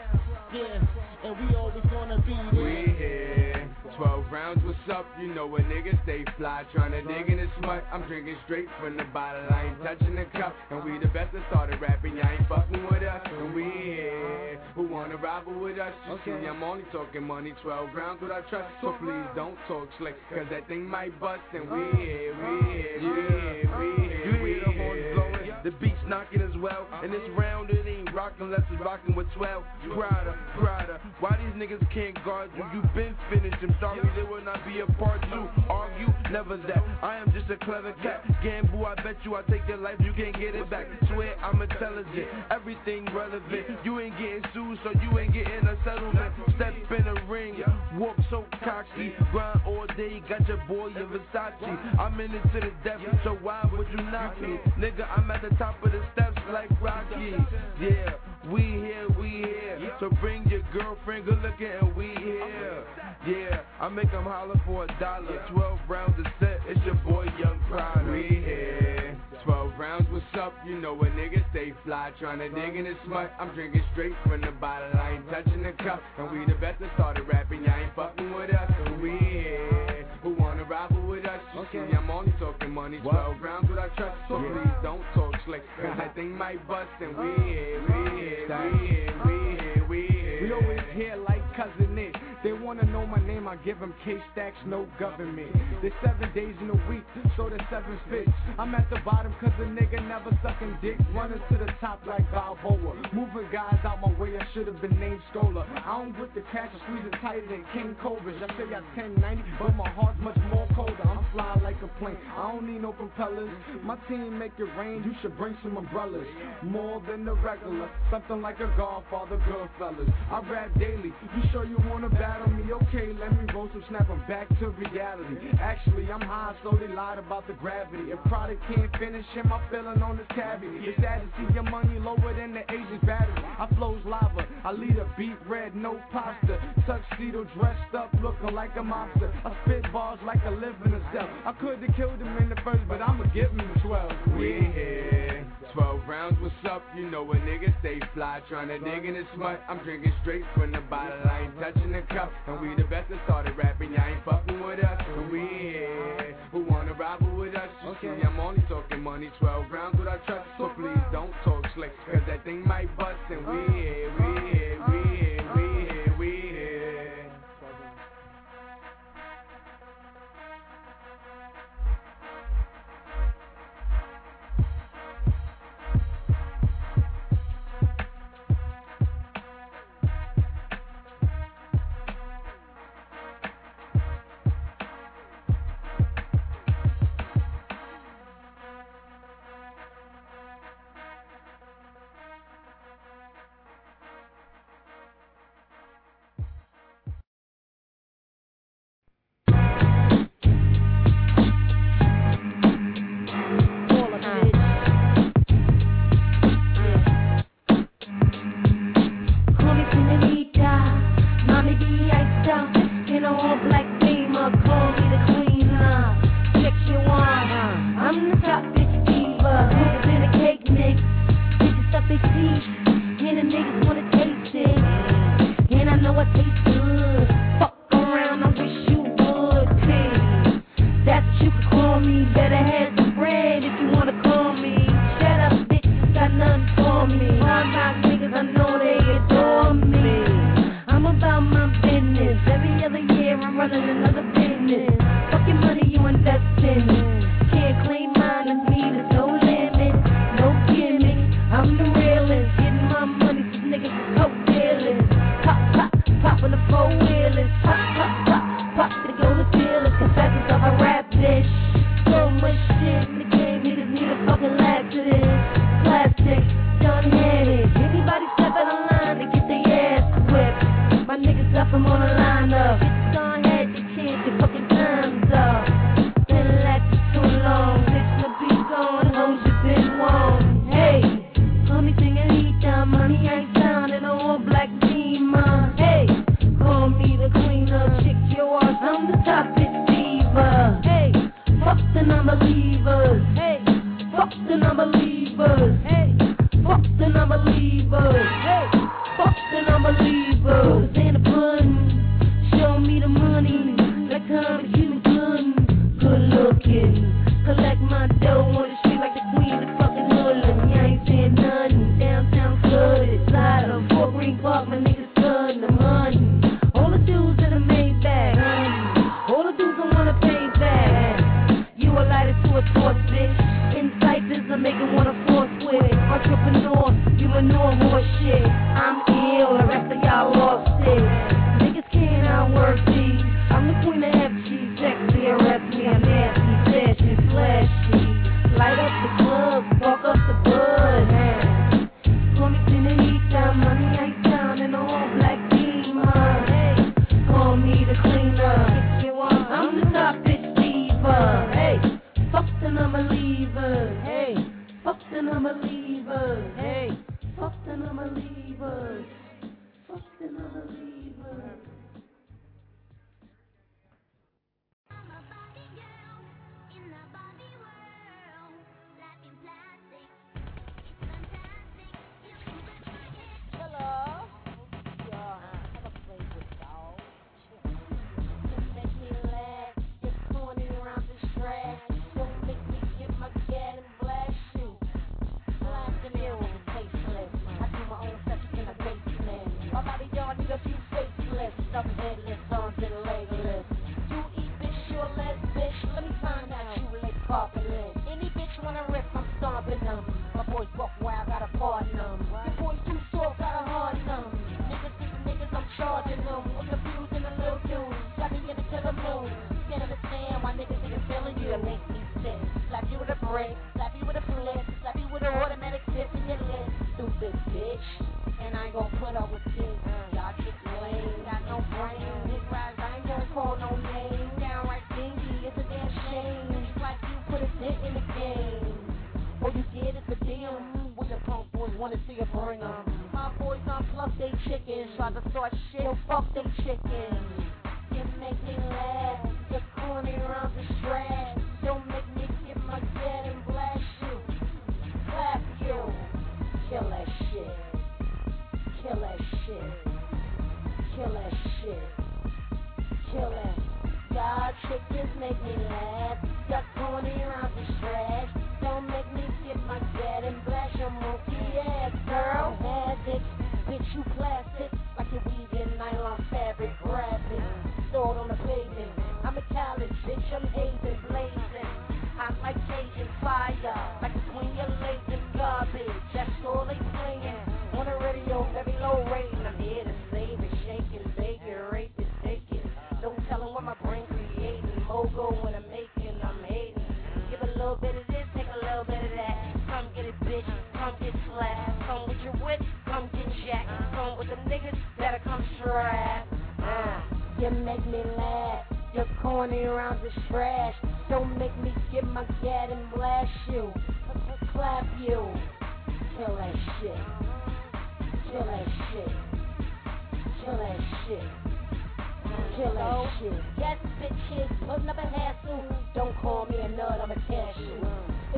Yeah, and we always gonna be there. We here, 12 rounds, what's up? You know a nigga stay fly, tryna dig in the smut. I'm drinking straight from the bottle, I ain't touching the cup. And we the best that started rapping, y'all ain't fucking with us. And we here, who wanna rival with us? You see, I'm only talking money, 12 rounds without trust. So please don't talk slick, cause that thing might bust. And we here, we here, we here, we here. You hear the horns blowing, the beats knocking as well. And this round it ain't rocking unless it's rocking with 12. Crider, why these niggas can't guard you? You been finished, I'm sorry there will not be a part 2. Argue, never that, I am just a clever cat. Gamble, I bet you I take your life, you can't get it back. Swear I'm intelligent, everything relevant. You ain't getting sued, so you ain't getting a settlement. Step in the ring, walk so cocky. Grind all day, got your boy in Versace. I'm in it to the death, so why would you knock me? Nigga, I'm at the top of the steps like Rocky. Yeah, we here. So bring your girlfriend, good looking, and we here. Yeah, I make them holler for $1. 12 rounds a set, it's your boy Young Crider. We here, 12 rounds, what's up? You know a nigga stay fly, tryna dig in the smut. I'm drinking straight from the bottle, I ain't touching the cup. And we the best that started rapping, y'all ain't fucking with us. And we here, who wanna rival with us? You see, I'm only talking money, 12 rounds without trust. So please don't talk slick, cause that thing might bust. And we here, we here, we here, we here, we here. We always here like cousin Nick. They wanna know my name, I give them K-Stacks, no government. There's 7 days in a week, so there's 7 fits. I'm at the bottom cause a nigga never sucking dick. Running to the top like Balboa. Moving guys out my way, I should've been named Scholar. I don't with the cash, I squeeze it tighter than King Cobras. I say I 1090, but my heart's much more colder. I'm fly like a plane, I don't need no propellers. My team make it rain, you should bring some umbrellas. More than the regular, something like a Godfather, Goodfellas. I rap daily, you sure you wanna battle me? Okay, let me roll some, snap 'em back to reality. Actually, I'm high, so they lied about the gravity. If product can't finish him, I'm feeling on this cavity. It's sad to see your money lower than the Asian battery. I flows lava, I lead a beat red, no pasta. Tuxedo dressed up, looking like a mobster. I spit bars like I live in a cell. I could've killed him in the first, but I'ma give him 12. We here, 12 rounds, what's up? You know a nigga stay fly, tryna dig in the smut. I'm drinking straight from the bottle, I ain't touching the cup. And we the best that started rapping, y'all ain't fucking with us. And we here, who wanna rival with us? You see, I'm only talking money, 12 rounds without trust. So please don't talk slick, cause that thing might bust. And we here, we here, we here, we here, we here. flavor. Put it in a cake mix. Bitches stuff they see, and the niggas wanna taste it. And I know I taste good. Fuck around, I wish you would, please. That's what you could call me. Better have some bread if you wanna call me. Shut up, bitch, got nothing for me. All my niggas, I know they adore me. I'm about my business. Every other year I'm running another business. Fucking money you invest in it. Can't claim mine as me, there's no limit, no gimmick. I'm the realest, getting my money, these niggas is coke dealers. Pop, pop, popping the four-wheelers. Pop, pop, pop, pop, they go to dealers. Confessions of a rap bitch. So much shit in the game, niggas need a fucking laxative. Plastic, done had it. Anybody step out of line to get their ass whipped. My niggas left them on the lineup. Bitch, gone had your chance, your fucking time's up. Been lasting too long, bitch, the beat going, hoes you been wrong. Hey, call me singing heat down, money ain't down in an all black demon. Hey, call me the queen of chick yours, I'm the top bitch diva. Hey, fuck the non-believers. Hey, fuck the non-believers. Hey, fuck the non-believers. Hey, fuck the non-believers. In the pudding, show me the money. Like time to keep me good looking. Collect my dough on the street like the queen of fucking hoodlum. You ain't saying nothing. Downtown flooded. Slide on Fort Green Park, my niggas flooding the money. All the dudes in the Maybach, honey. All the dudes I wanna pay back. You a lighter to a torch, bitch. Incisors I make it wanna force with. Entrepreneur, you manure more shit. I'm ill, the rest of y'all lost it. Niggas can't outwork these. I'm the queen of FG, sexy, arrest me, I'm nasty, fashion, flashy. Light up the club, walk up the bud. Call me in the heat down, money ain't down in the all black demon. Hey, call me the cleaner. I'm the top bitch diva. Hey, fuck the non-believers. Hey, fuck the non-believers. Hey, fuck the non-believers. Fuck the non-believers.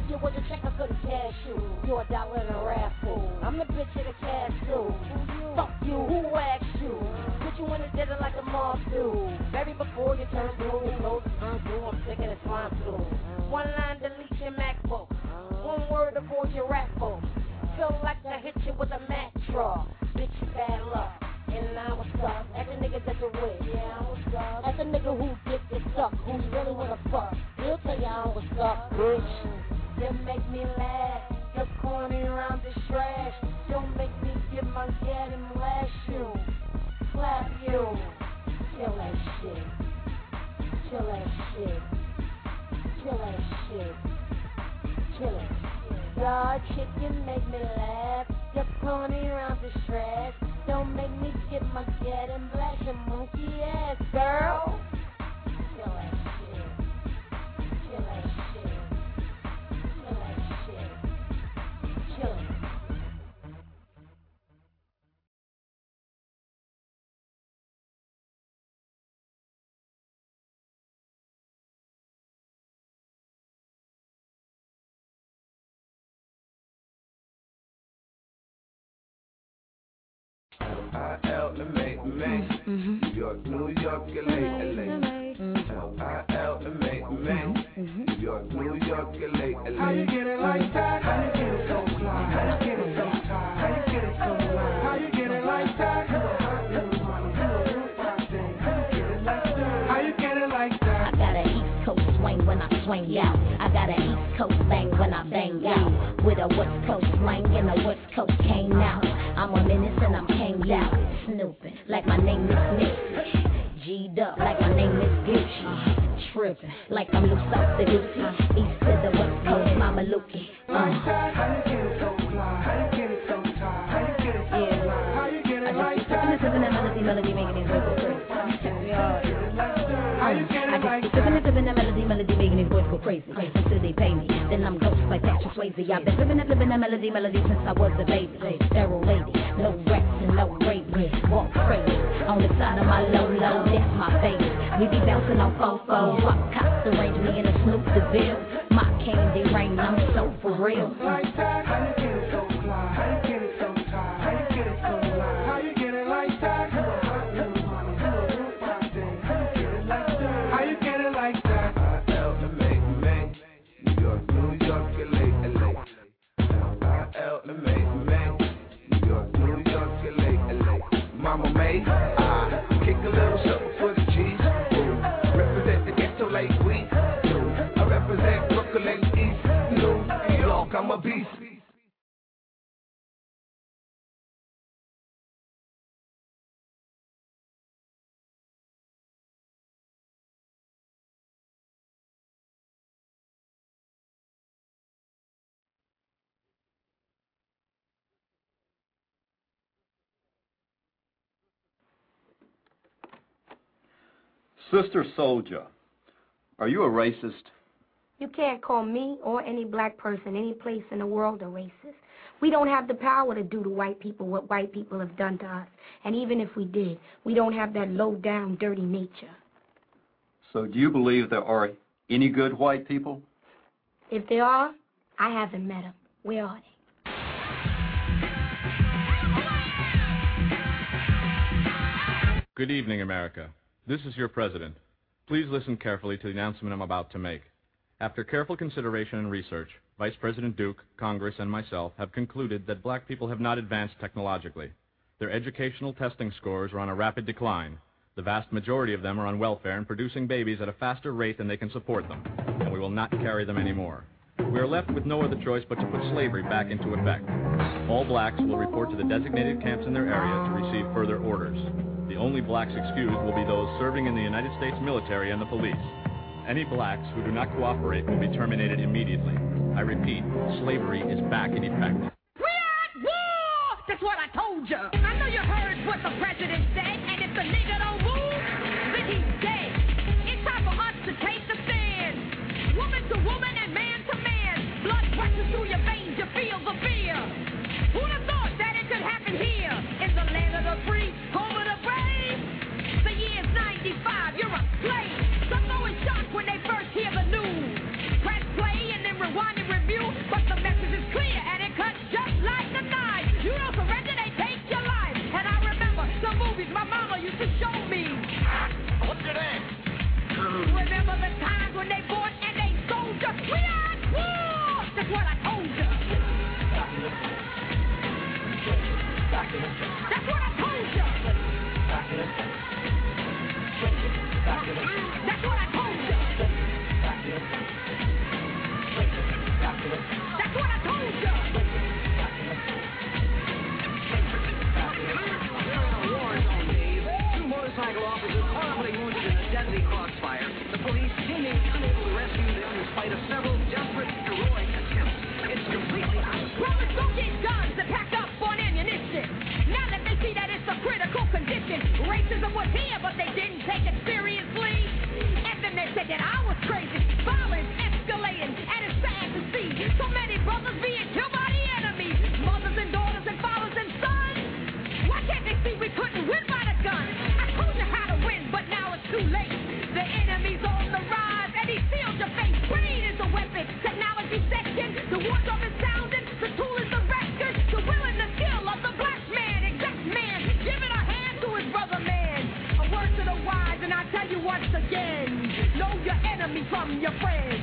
If you was a check, I couldn't cash you. You're a dollar in a raffle. I'm the bitch of the castle. Fuck you, who asked you? Put you in the desert like a moth do. Baby, before you turn blue, close the turn blue, I'm sick of the swine flu. One line, delete your MacBook. One word, avoid your rap book. Feel like I hit you with a Mac draw. Bitch, you bad luck. And I was stuck. As a nigga that's a wit. Yeah, I was stuck. As a nigga who dick is suck. Who really wanna fuck. He'll tell you I was stuck, bitch. You make me laugh. You're corny around the trash. Don't make me get my gat and lash you. Slap you. Kill that shit. Kill that shit. Kill that shit. Kill it. Raw chicken make me laugh. You're corny around the trash. Don't make me get my gat and black and monkey ass, girl. Kill that shit. Kill that shit. Kill that shit. Kill it. L-M-A-M-A, New York, New York, LA, L-I-L-M-A-M-A, New York, New York, LA. How you get it like that? How you get it so fly? How you get it so tight? How you get it so light? How you get it like that? You a hot little mommy, you a real fine thing. How you get it like that? How you get it like that? I got an East Coast swing when I swing out. I got an East Coast bang when I bang out. With a West Coast slang and a West Coast came out. I'm a menace and I'm came out. Snooping like my name is Nipsey. G'd up like my name is Gucci. Tripping like I'm loose off the Gucci. East to the West Coast, Mama Lukey. How you get it so fly? How you get it so tight? How you get it so light? How you get it like that? Sipping that melody making these voices crazy. How you get it like that? Sipping that melody making these voices go crazy. Until they pay me, then I'm ghost like Patrick Swayze. I've been sipping that melody since I was a baby. Sterile lady, no rats and no rabies. Walk crazy on the side of my low, that's my face. We be bouncing on fofo. Rock cops arrange me in a Snoop DeVille. My candy rain, I'm so for real. Like that? How you get it so fly? How you get it so tight? How you get it so light? How you get it like that? You a hot little mommy, you a real fine thing. How you get it like that? How you get it like that? L-M-A-M-A, New York, New York, LA, L-I-L-M-A-M-A, New York, New York, LA. Mama May, I kick a little something for the G's. Represent the ghetto like we do. I represent Brooklyn East, New York, I'm a beast. Sister Soldier, are you a racist? You can't call me or any black person any place in the world a racist. We don't have the power to do to white people what white people have done to us. And even if we did, we don't have that low-down, dirty nature. So do you believe there are any good white people? If there are, I haven't met them. Where are they? Good evening, America. This is your president. Please listen carefully to the announcement I'm about to make. After careful consideration and research, Vice President Duke, Congress, and myself have concluded that black people have not advanced technologically. Their educational testing scores are on a rapid decline. The vast majority of them are on welfare and producing babies at a faster rate than they can support them, and we will not carry them anymore. We are left with no other choice but to put slavery back into effect. All blacks will report to the designated camps in their area to receive further orders. The only blacks excused will be those serving in the United States military and the police. Any blacks who do not cooperate will be terminated immediately. I repeat, slavery is back in effect. We're at war! That's what I told you. I know you heard what the president said, and if the nigga don't move, then he's dead. It's time for us to take the stand. Woman to woman and man to man. Blood rushes through your veins, you feel the fear. Who'd have thought that it could happen here? In the land of the free, home of the brave. The year's 95, you're a slave. Some go in shock when they first hear the news. Press play and then rewind and review. me from your friends.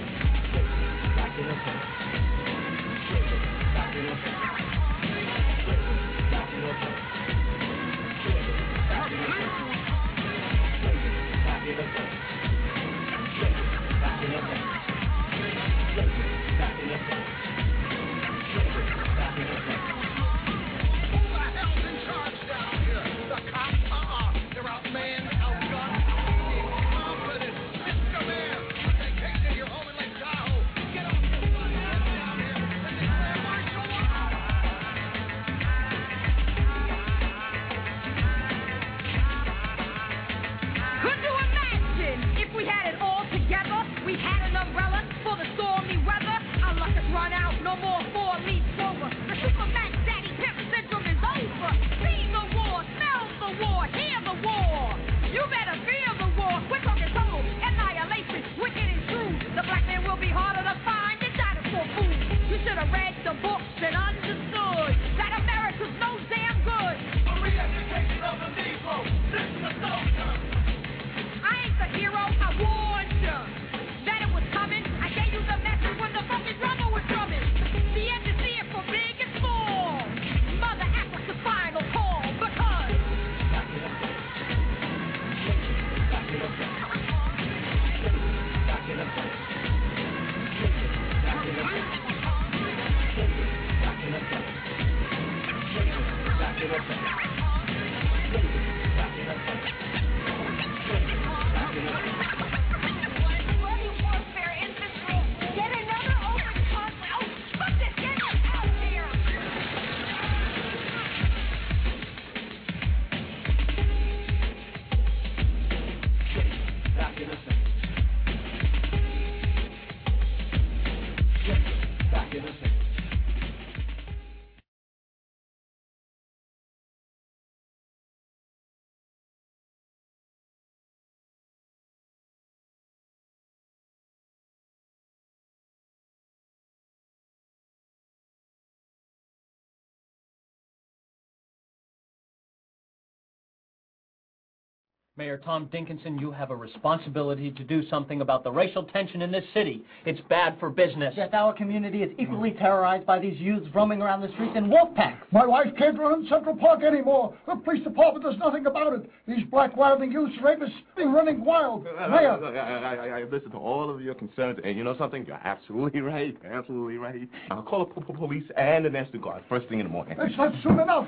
Mayor Tom Dinkinson, you have a responsibility to do something about the racial tension in this city. It's bad for business. Yet our community is equally terrorized by these youths roaming around the streets in wolf packs. My wife can't run in Central Park anymore. The police department does nothing about it. These black wilding youths, rapists, they're running wild. Mayor. I listen to all of your concerns, and you know something? You're absolutely right. Absolutely right. I'll call the police and the National Guard first thing in the morning. It's not soon enough.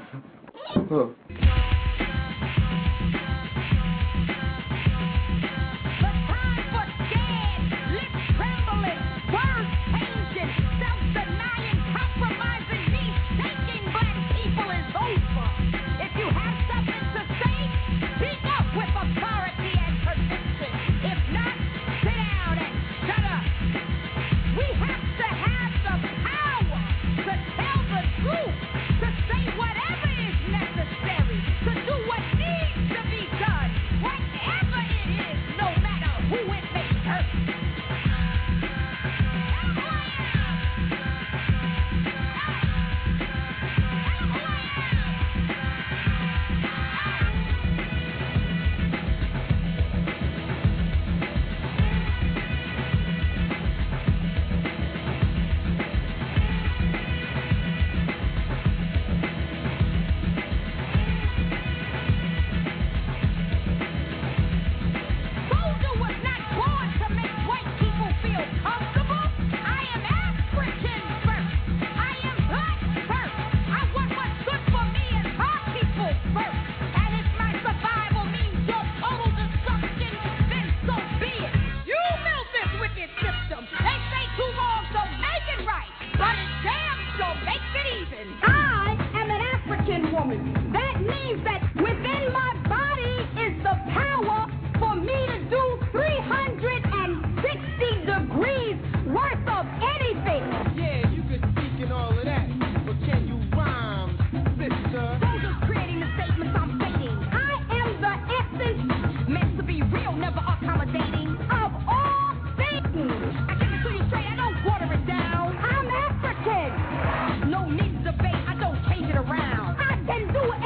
No need to debate, I don't change it around. I can do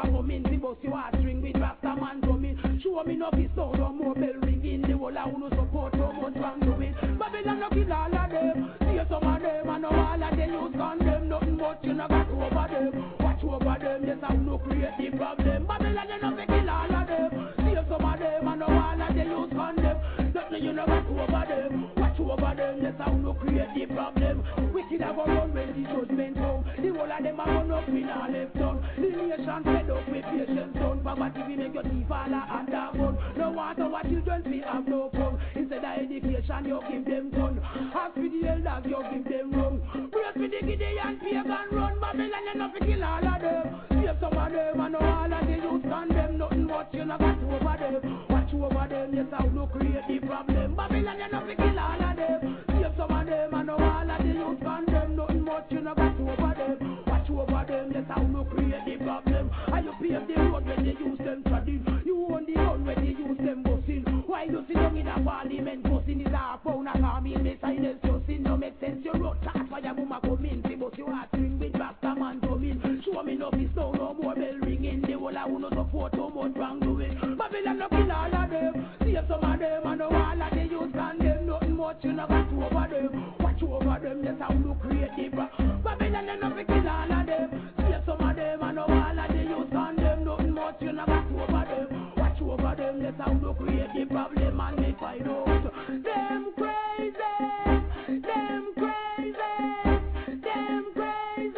a come in, see bust your heartstring with Rasta man coming. Show me no peace, no more bell ringing. The whole of who no support, no much wrong doing. Babylon no kill all of them. See some of them, and no all of them use condemn. Nothing but you no got over them. Watch over them, yes I no create the problem. Babylon they no kill all of them. See some of them, and no all of them use condemn. Nothing you no got over them. Watch over them, yes I no create the problem. Wicked have a run when the judgment come. The whole of them a run up in a left turn. The nation fed up with patience done. Poverty we make your teeth fall and that gun. No want our children to have no fun. Instead of education you give them gun. Ask for the elders you give them rum. Brace for the giddy and pagan run. Babylon you no fi kill all of them. Save some of them and all of the youth stand them. Nothing but you no got over them. Watch over them, yes I no create the problem. Babylon you no fi kill all of them. Save some of them and all of the youth stand them. Nothing but you no got over them. Watch over them, yes I no create the problem. And you pave the road when they use them trading. You own the gun when they use them busting. Why you sit down in a parliament busting is a phone a army in the silence just in no make sense. You road chat for your mama come in. See but you heartstring with Rasta man come in. Show me no peace now, no more bell ringing. The whole of who no support, no much wrong doing. Babylon no kill all of them. Save some of them and no all of the youth condemn. Nothing much you no got over them. Watch over them, that's how you create the Babylon no fi kill all of them. Save some of them and no all of the youth condemn. Nothing much you no got over them. Watch over them, that's how you create the problem and they find out. Them crazy, them crazy, them crazy.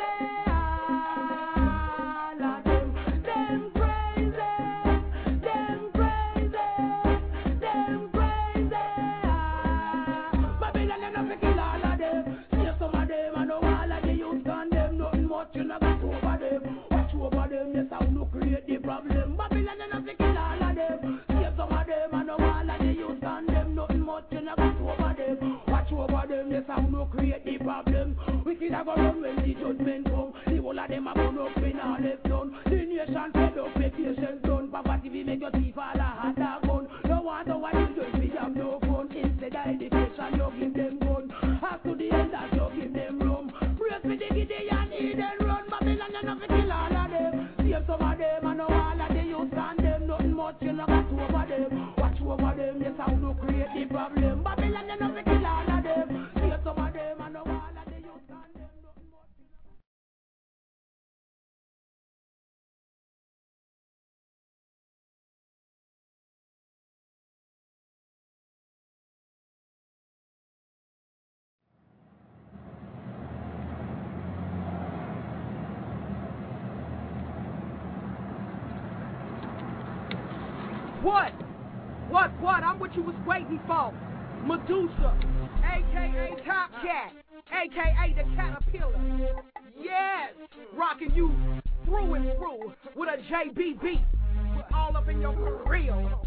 All of them crazy, them crazy, them crazy. Babylon you no fi kill all of them. Save some of them and no all of the youth condemn. Nothing much you no got over them. Watch over them, that's how you create the problem. Babylon you no fi kill all of them. Save some of them and no all of the youth condemn. Nothing much you no got over them. Watch over them, that's how you create the problem. Wicked a go run when the judgment come. The whole of them a burn up in a left done. The nation fed up with patience done. Poverty we make your teeth fall a hard gun. No want our children we have no fun. Instead of education you give them gun. Ask to the elders you give them rum. Brace for the giddy and Eden run. Babylon you no fi kill all of them. Save some of them and no all of the youth condemn. Nothing much you no got over them. Watch over them, yes how you create the problem. Babylon you no fi kill all of them. Save some of them and no all of the youth condemn. Nothing much you no. What? I'm what you was waiting for. Medusa, a.k.a. Top Cat, a.k.a. the Caterpillar. Yes, rocking you through and through with a JB beat. All up in your real.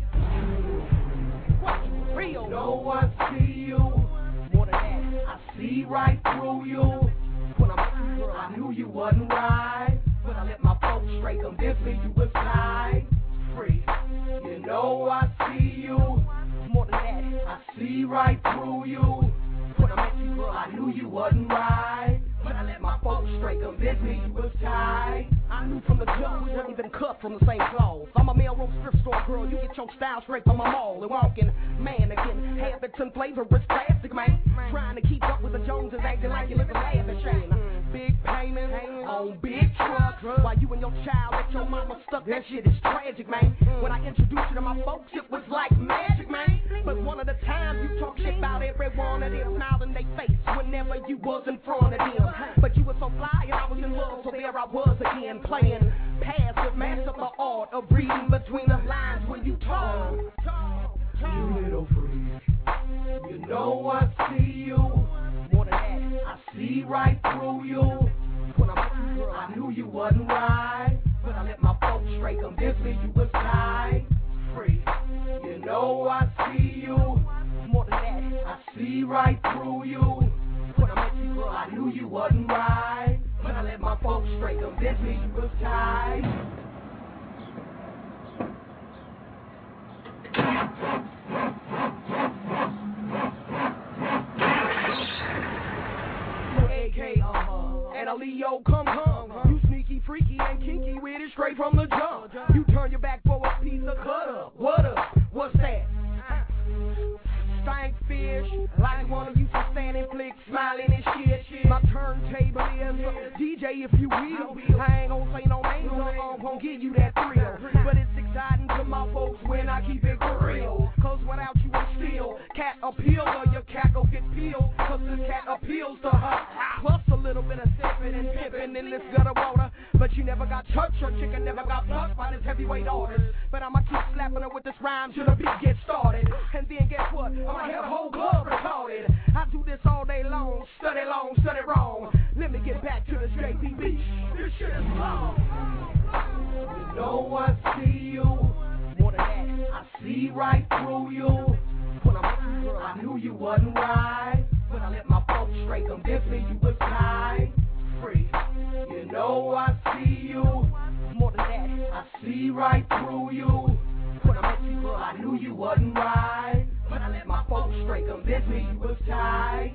What's real? You know I see you. More than that, I see right through you. When I'm girl, I knew you wasn't right, but I let my folks straight convince me you was tight. Free. You know I see you. More than that, I see right through you. when I met you, girl, I knew you wasn't right, but I let my folks straight convince me you was tight. I knew from the jump we weren't even cut from the same clothes. I'm a mailroom thrift store girl, you get your style straight from my mall and walking mannequin. Habitant flavor is plastic, man. Trying to keep up with the Joneses, acting like you live in laughing shame. Big payments on big trucks, while you and your child let your mama stuck. That shit is tragic, man. When I introduced you to my folks, it was like magic, man. But one of the times you talk shit about every one of them, smiling they face whenever you was in front of them. But you were so fly and I was in love, so there I was again, playing passive, master the art of reading between the lines when you talk. You little freak, you know I see you. More than that, I see right through you. When I met you, girl, I knew you wasn't right, but I let my folks straight convince me you was tight. Free, you know I see you. More than that, I see right through you. When I met you, girl, I knew you wasn't right, but I let my folks straight convince me you was tight. AK, and a Leo, come. You sneaky, freaky, and kinky with it straight from the jump. You turn your back for a piece of cut up. What up? What's that? Stank fish, like one of you for standing flicks, smiling and shit. My turntable is a DJ, if you will. I ain't gonna say no names, I'm gonna give you that thrill. But it's exciting to my folks when I keep it real. Cause without you I'm still cat appeal, or your cat go get peeled. Cause this cat appeals to her. Plus a little bit of sipping and pippin' in this gutter water. But you never got touched, your chicken never got plucked by this heavyweight artist. But I'ma keep slapping her with this rhyme till the beat gets started. And then guess what? I'ma have a whole club recorded. I do this all day long, study wrong. Let me get back to the JPB. This shit is long. You know I see you. More than that, I see right through you. When I met you, girl, I knew you wasn't right. When I let my folks straight, convince me you was tight. Free. You know I see you. More than that, I see right through you. When I met you, girl, I knew you wasn't right. When I let my folks straight, convince me you was tight.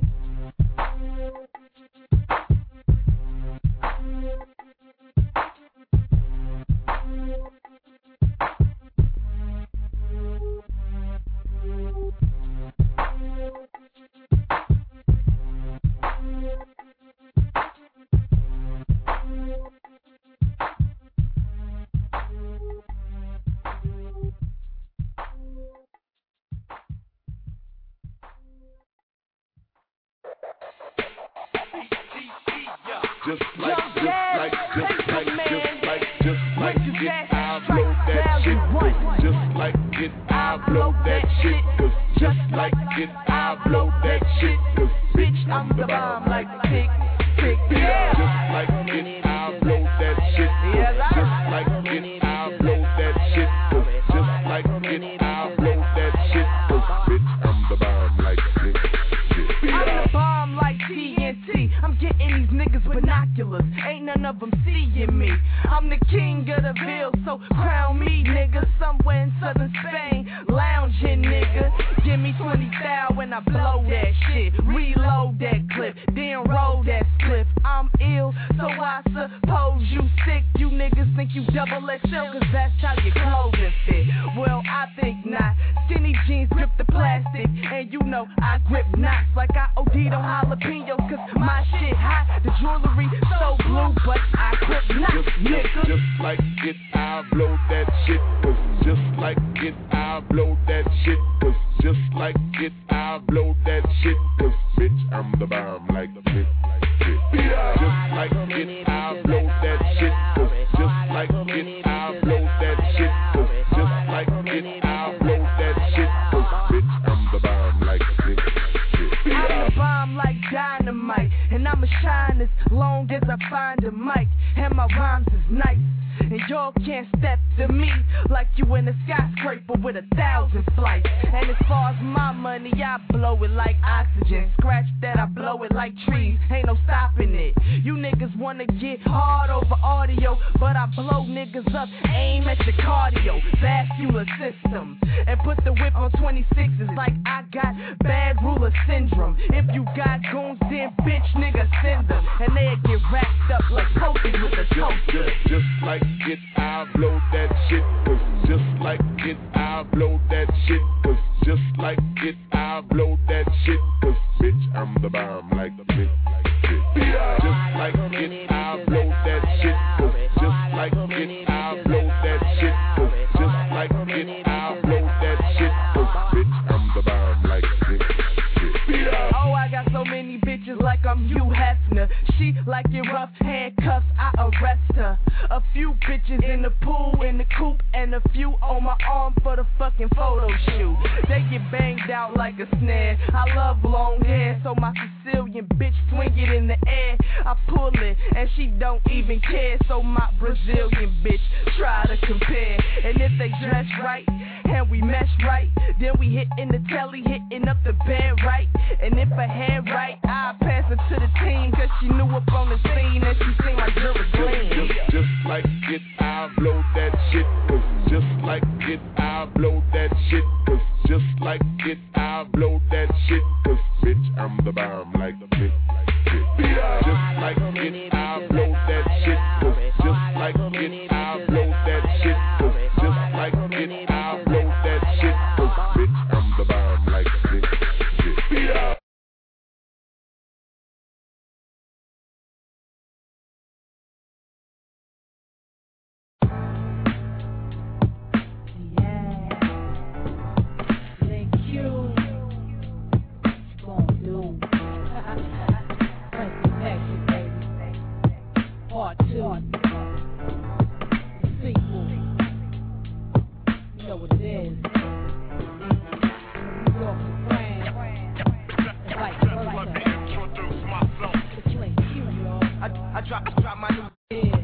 Just like it, I blow that shit. Just like it, I blow that shit. Cause just like it, I blow that shit. Cause bitch, I'm the bomb like tick, tick, yeah. Just like it, I blow that shit. Just like it, I blow that shit. Cause just like it, I blow that shit. Cause bitch, I'm the bomb like tick, tick. I'm the bomb like TNT. I'm getting these niggas binoculars. Ain't none of them seeing me. I'm the king of the ville, so crown me, nigga. Somewhere in southern Spain, lounging, nigga. Give me 20,000 when I blow that shit. Reload that clip, then roll that slip. I'm ill, so I suppose you sick. You niggas think you double XL, cause that's how your clothing fit. Well, I think not. Skinny jeans grip the plastic, and you know I grip knots like I OD'd on jalapenos, cause my shit hot. The jewelry so blue, but I grip knots, nigga. Just like it, I blow that shit. Cause just like it, I blow that shit. Cause just like it, I blow that shit. Cause bitch, I'm the bomb like the bitch. Just like it, I blow that shit. Cause just like it, I blow that shit. Cause just like it, I blow that shit. Cause bitch, I'm the bomb like the bitch. I'm the bomb like dynamite, and I'ma shine as long as I find a mic. And my rhymes is nice, and y'all can't step to me like you in a skyscraper with 1,000 flights. And as far as my money, I blow it like oxygen. Scratch that, I blow it like trees. Ain't no stopping it. You niggas wanna get hard over audio, but I blow niggas up, aim at your cardio, vascular system, and put the whip on 26s like I got bad ruler syndrome. If you got goons, then bitch nigga send them, and they'll get racked up like pokies with a toaster. Just like it, I blow that shit. Cause just like it, I blow that shit. Cause just like it, I blow that shit. Cause bitch, I'm the bomb like the bitch. Just like it, I blow that shit. Cause just like it, I blow that shit. Cause just like it, I blow that shit. Cause bitch, I'm the bomb like the bitch. Oh, I got so many bitches like I'm Hugh Hefner. She like it rough, handcuffs, I arrest her. A few bitches in the pool, in the coupe, and a few on my arm for the fucking photo shoot. They get banged out like a snare. I love long hair, so my Sicilian bitch swing it in the air. I pull it, and she don't even care, so my Brazilian bitch try to compare. And if they dress right, and we mesh right, then we hitting the telly, hitting up the bed right. And if her hair right, I pass her to the team, cause she knew up on the scene, and she seen my jewelry gleam. Just like it, I blow that shit. Cause just like it, I blow that shit. Cause just like it, I blow that shit. Cause bitch, I'm the bomb like the bitch. Just like it, I blow that shit. Cause just like it, I blow that shit. know what it is. New York Supreme. It's like introduce myself. It's Link Q, y'all. I drop my new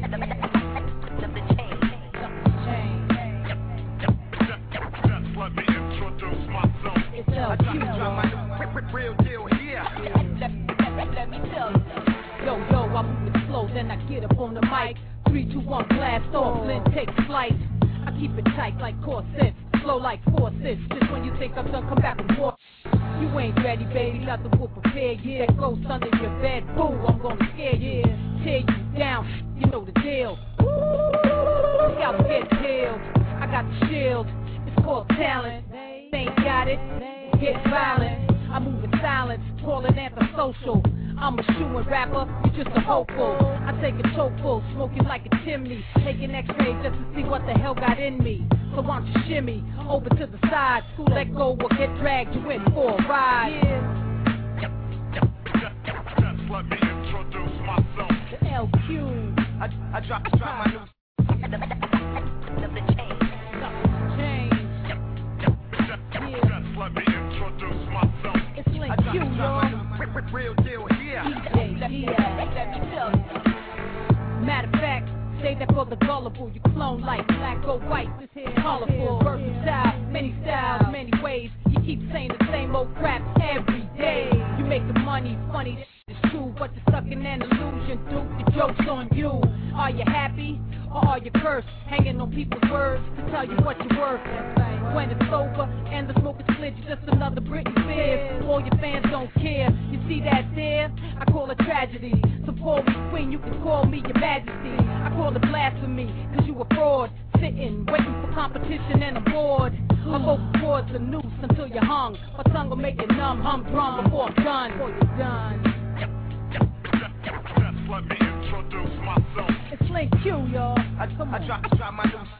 Let me introduce myself. It's LQ, real deal here. Let me tell you. Yo, I move it slow, then I get up on the mic. 3, 2, 1, blast off, Lynn takes flight. I keep it tight like corsets, slow like forces. Just when you think I'm done, come back with more. You ain't ready, baby, nothing will prepare. Yeah, ghost under your bed, boo, I'm gonna scare you. Tear you down, you know the deal. Scalp get killed, I got the shield. It's called talent. Ain't got it, get violent. I'm moving silence, calling antisocial. I'm a shooing rapper, you just a hopeful. I take a chokefull, smoking like a chimney. Taking x-rays just to see what the hell got in me. So why don't you shimmy over to the side? Let go or get dragged, you in for a ride. Just let me introduce myself. The LQ. I drop my new Just let me introduce myself. It's Link Q, y'all. Real deal here. Let me tell you. Matter of fact, say that for the gullible. You clone like black or white. This here colorful, versatile, many styles, many ways. You keep saying the same old crap every day. You make the money funny, this is true, but you're stuck in an illusion, dude. The joke's on you. Are you happy or are you cursed? Hanging on people's words to tell you what you're worth. When it's over and the smoke is cleared, you're just another Britney Spears. All your fans don't care. You see that there? I call it tragedy. So call me queen, you can call me your majesty. I call it blasphemy, cause you a fraud. Sitting, waiting for competition and I'm bored. My vocal cords are noose until you're hung. My tongue will make it numb, humdrum before I'm done. Before you're done. Just let me introduce myself. It's Link Q, y'all. I drop my new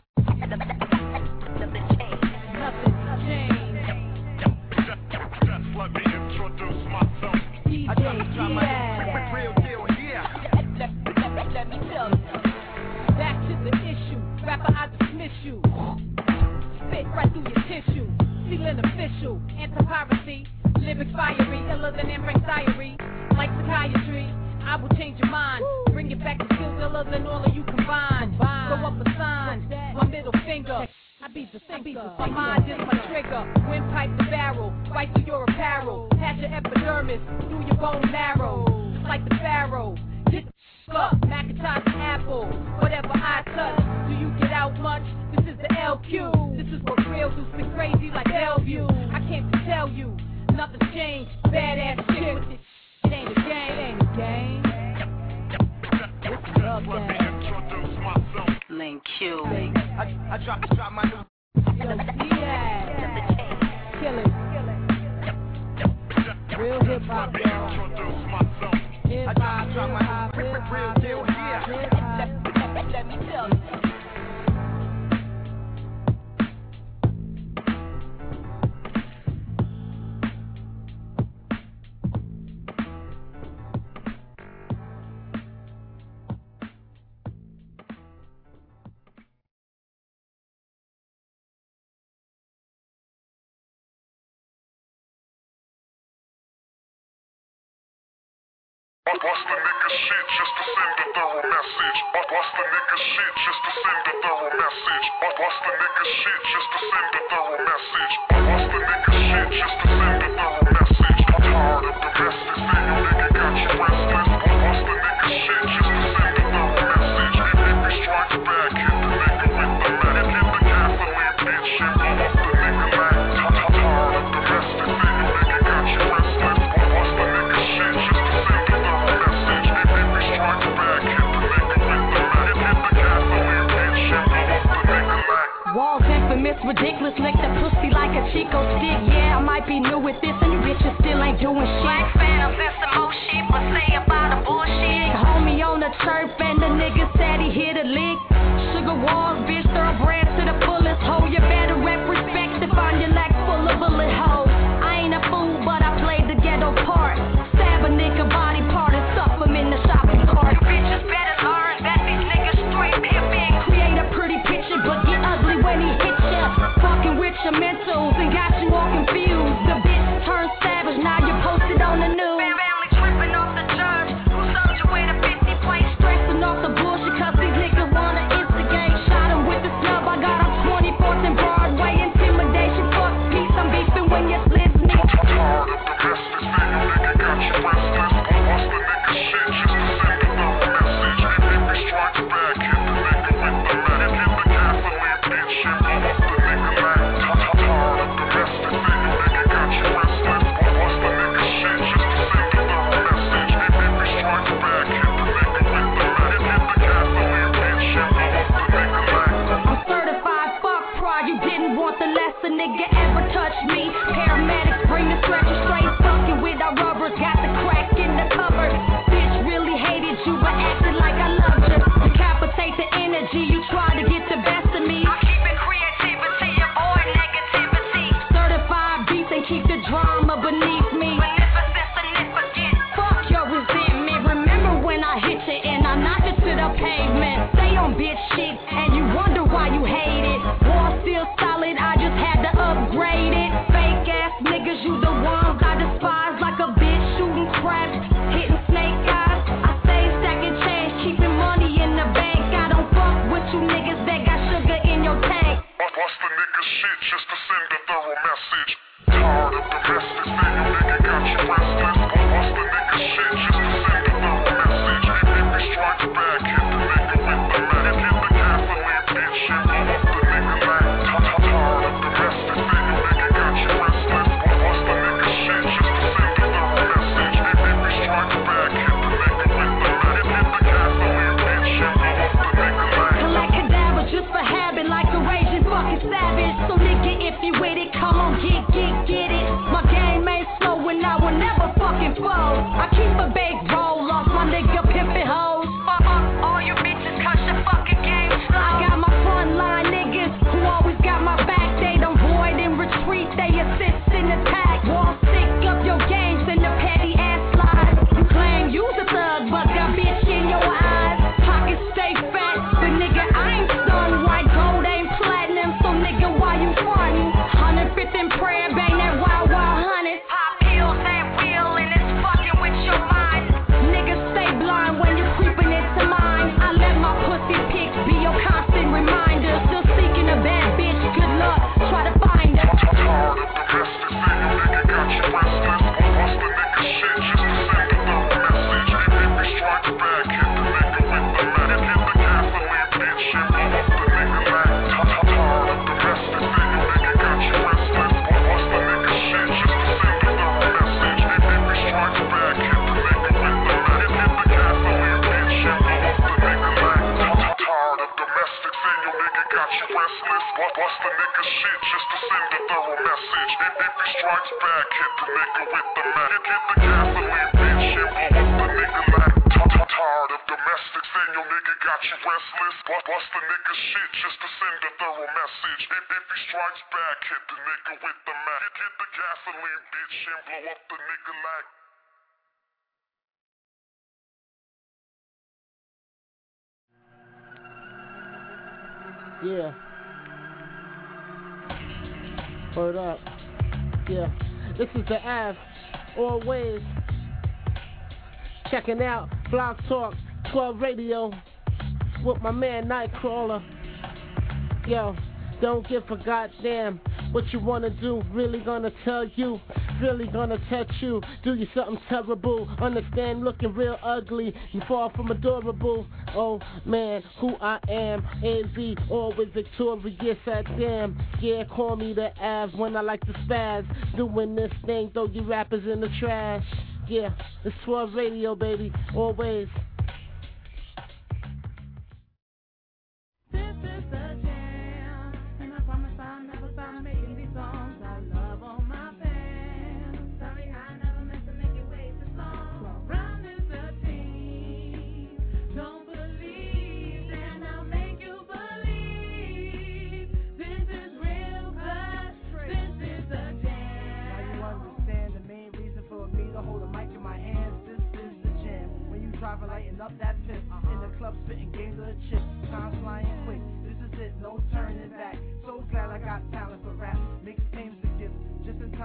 Nothing changed. Just let me introduce myself. I drop my real deal here. Let me tell you. Back to the issue. Rapper, I dismiss you. Spit right through your tissue. Feeling official. Anti-piracy. Lyrics fiery. Iller than Embrace Diary. Like psychiatry. I will change your mind. Bring it back to skills iller than all of you combined. Throw up a sign. My middle finger. I beat the thinker. My mind is my trigger. Windpipe the barrel. Right through your apparel. Patch your epidermis. Through your bone marrow. Like the pharaoh. Get the up. Macintosh apple. Whatever I touch. Do you get out much? This is the LQ. This is what real do. Spit crazy like Bellevue. I came to tell you. Nothing's changed. Badass shit with this. It ain't a game. It ain't a game. It's a love Let me game. introduce myself. Link Q. I drop my new Yo, kill it. Real hip hop, y'all. Introduce myself. Hip hop, real deal here. Let me tell you. Bust the nigga shit just to send a thorough message. Bust the nigga shit just to send a thorough message. Bust the nigga shit just to send a thorough message. Bust the nigga shit just to send a thorough message. I'm tired of the message, say your nigga got you restless. Bust the nigga shit just to send a thorough message. If he strikes back, hit the nigga with the mat. Hit the gasoline, bitch, shit, blow up the nigga like. I'm tired of the message, say your nigga got you restless. Bust the nigga shit just to send a thorough message. If he strikes back, hit the nigga with the mat. Hit the gasoline, bitch, shit, blow up the nigga like. Walls infamous, ridiculous, lick the pussy like a Chico stick. Yeah, I might be new with this, and you bitches still ain't doing shit. Black Phantom, that's some more shit, but say about the bullshit. Homie on the turf, and the nigga said he hit a lick. Sugar walls, bitch, thoroughbred to the fullest. Ho, you better rep respect to find your lack full of bullet holes. I ain't a fool, but I played the ghetto part. Stab a nigga body part and stuff him in the shopping cart. You bitches better learn that these niggas straight pimping. Create a pretty picture, but get ugly when he hits ya. Fucking detrimentals and got you all confused. The bitch turned savage, now you're posted on the news. Family tripping off the judge who served you with a 50 plate. Stressing off the bullshit cause these niggas wanna instigate. Shot him with the snub, I got him 24th and Broadway. Intimidation, fuck peace, I'm beefing when you slip me. A nigga ever touch me. Paramedics bring the stretcher straight. Fucking with our rubbers, got the crack in the cupboard. Bitch really hated you, but acted like I loved you. Decapitate the energy, you try to get the best of me. I keep it creativity, avoid negativity. Certified beats and keep the drama beneath me. Beneficent, significant. Fuck your resentment. Remember when I hit you and I knocked you to the pavement. Stay on bitch shit and you wonder why you hate it. War still solid, I just had to upgrade it. Fake ass niggas, you the ones I despise. Like a bitch shooting craps, hitting snake eyes. I stay stacking change, keeping money in the bank. I don't fuck with you niggas that got sugar in your tank. Bust the nigga shit just to send a thorough message. Tired of domestic, say your nigga got you restless. Bust the nigga shit just to send a thorough message. If he strikes back, hit the nigga with the medic. Hit the gasoline, bitch, and blow up the nigga like. Tired of domestic, say your nigga got you restless. Bust the nigga shit just to send a thorough message. If he strikes back, hit the nigga with the medic. Hit the gasoline, bitch, and blow up the nigga like. Collect cadaver just for habit, like a raging fucking savage. So nigga, if you with it, come on, get it. My game ain't slow and I will never fucking fold. I keep a big roll off my nigga pimpin' hoes. Fuck all you bitches cause your fucking game slow. I got my frontline niggas who always got my back. They don't void and retreat, they assist in attack. Won't stick up your games in the petty ass lies. You claim you's a thug, but got bitch in your eyes. Pockets stay fat, but nigga I ain't stunned. White gold ain't platinum, so nigga why you frontin'? 105th and prayer, bang that wild honey. Pop pills and wheel and it's fucking with your mind. Niggas stay blind when you creeping into mine. I let my pussy pics be your constant reminder. Still seeking a bad bitch, good luck, try to find her. Tired of domestic, say your nigga got you restless. Bust the nigga shit just to send a thorough message. If he strikes back, hit the nigga with the medic. Hit the gasoline, bitch, and blow up the nigga like. Tired of domestic, say your nigga got you restless. Bust the nigga shit just to send a thorough message. If he strikes back, hit the nigga with the medic. Hit the gasoline, bitch, and blow up the nigga like. Tired of domestic, say your nigga got you restless. Bust the nigga shit just to send a thorough message. If he strikes back, hit the nigga with the medic. Hit the gasoline, bitch, and blow up the nigga like. Tired of domestic, say your nigga got you restless. Bust the nigga shit just to send a thorough message. If he strikes back, hit the nigga with the medic. Hit the gasoline, bitch, and blow up the nigga like. Yeah. Word up. Yeah. This is the Av. Always. Checking out Blog Talk 12 Radio with my man Nightcrawler. Yo, don't give a goddamn what you wanna do. Really gonna tell you. Really gonna touch you. Do you something terrible. Understand looking real ugly. You far from adorable. Oh man, who I am. AV, always victorious I damn. Yeah, call me the Av when I like to spaz. Doing this thing, throw you rappers in the trash. Yeah, it's 12 Radio, baby. Always. This is the jam, and I promise I'll never stop making these songs. I love all my fans. Sorry I never meant to make you wait this long. Round is the team. Don't believe, then I'll make you believe. This is real, 'cause this is the jam. Now you understand the main reason for me to hold a mic in my hands. This is the jam. When you driving, lighting up that fifth. In the club, spitting games of the chips. Time's flying quick. This is it, no turning back. So glad I got talent for rap.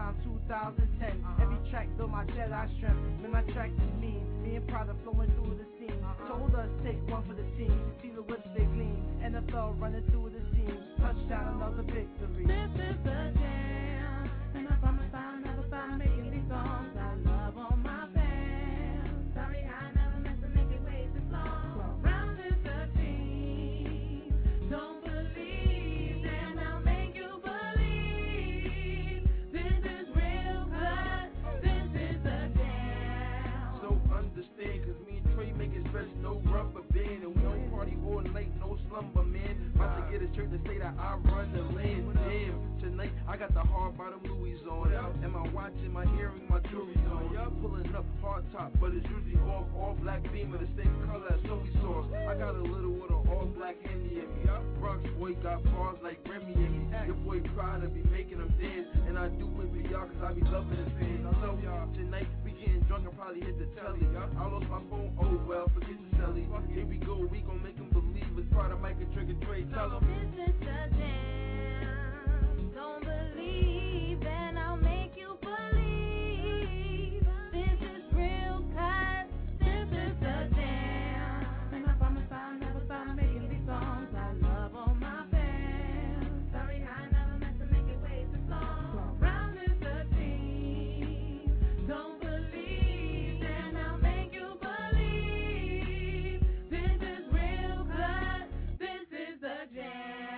time 2010. Every track built my Jedi strength. Man, my track is mean. Me and Prada flowing through the scene. Told us take one for the team. See the whips they gleam. NFL running through the seams. Touchdown, another victory. This is the jam, and I promise I'll never stop making these songs. I love all my fans. Sorry I never meant to make it wait this long. Round is the team. Don't believe, then I'll make you believe. This is real blood. This is the jam. So understand, cause me and Trey make it stretch, no rubber band. And we don't party all night, no slumber, man. About to get a shirt to say that I run the land. Damn, tonight I got the hard bottom Louis on. And my watch and my earring, my jewelry's on. Pulling up hard top, but it's usually all black beam of the same color as soy sauce. I got a little with an all black Henny in me. Bronx boy got bars like Remy in me. Your boy proud to be making them dance. And I do it for y'all cause I be loving his fans. So tonight we getting drunk and probably hit the telly. I lost my phone, oh well, forget the celly. Here we go, we gon' make them believe it's part of Mike and Trigger Dre. Tell them this is the jam. Don't believe, then I'll make you believe. This is real cut. This is the jam. And I promise I'll never stop making these songs. I love all my fans. Sorry I never meant to make it wait this long. Round is the team. Don't believe, then I'll make you believe. This is real blood. This is the jam.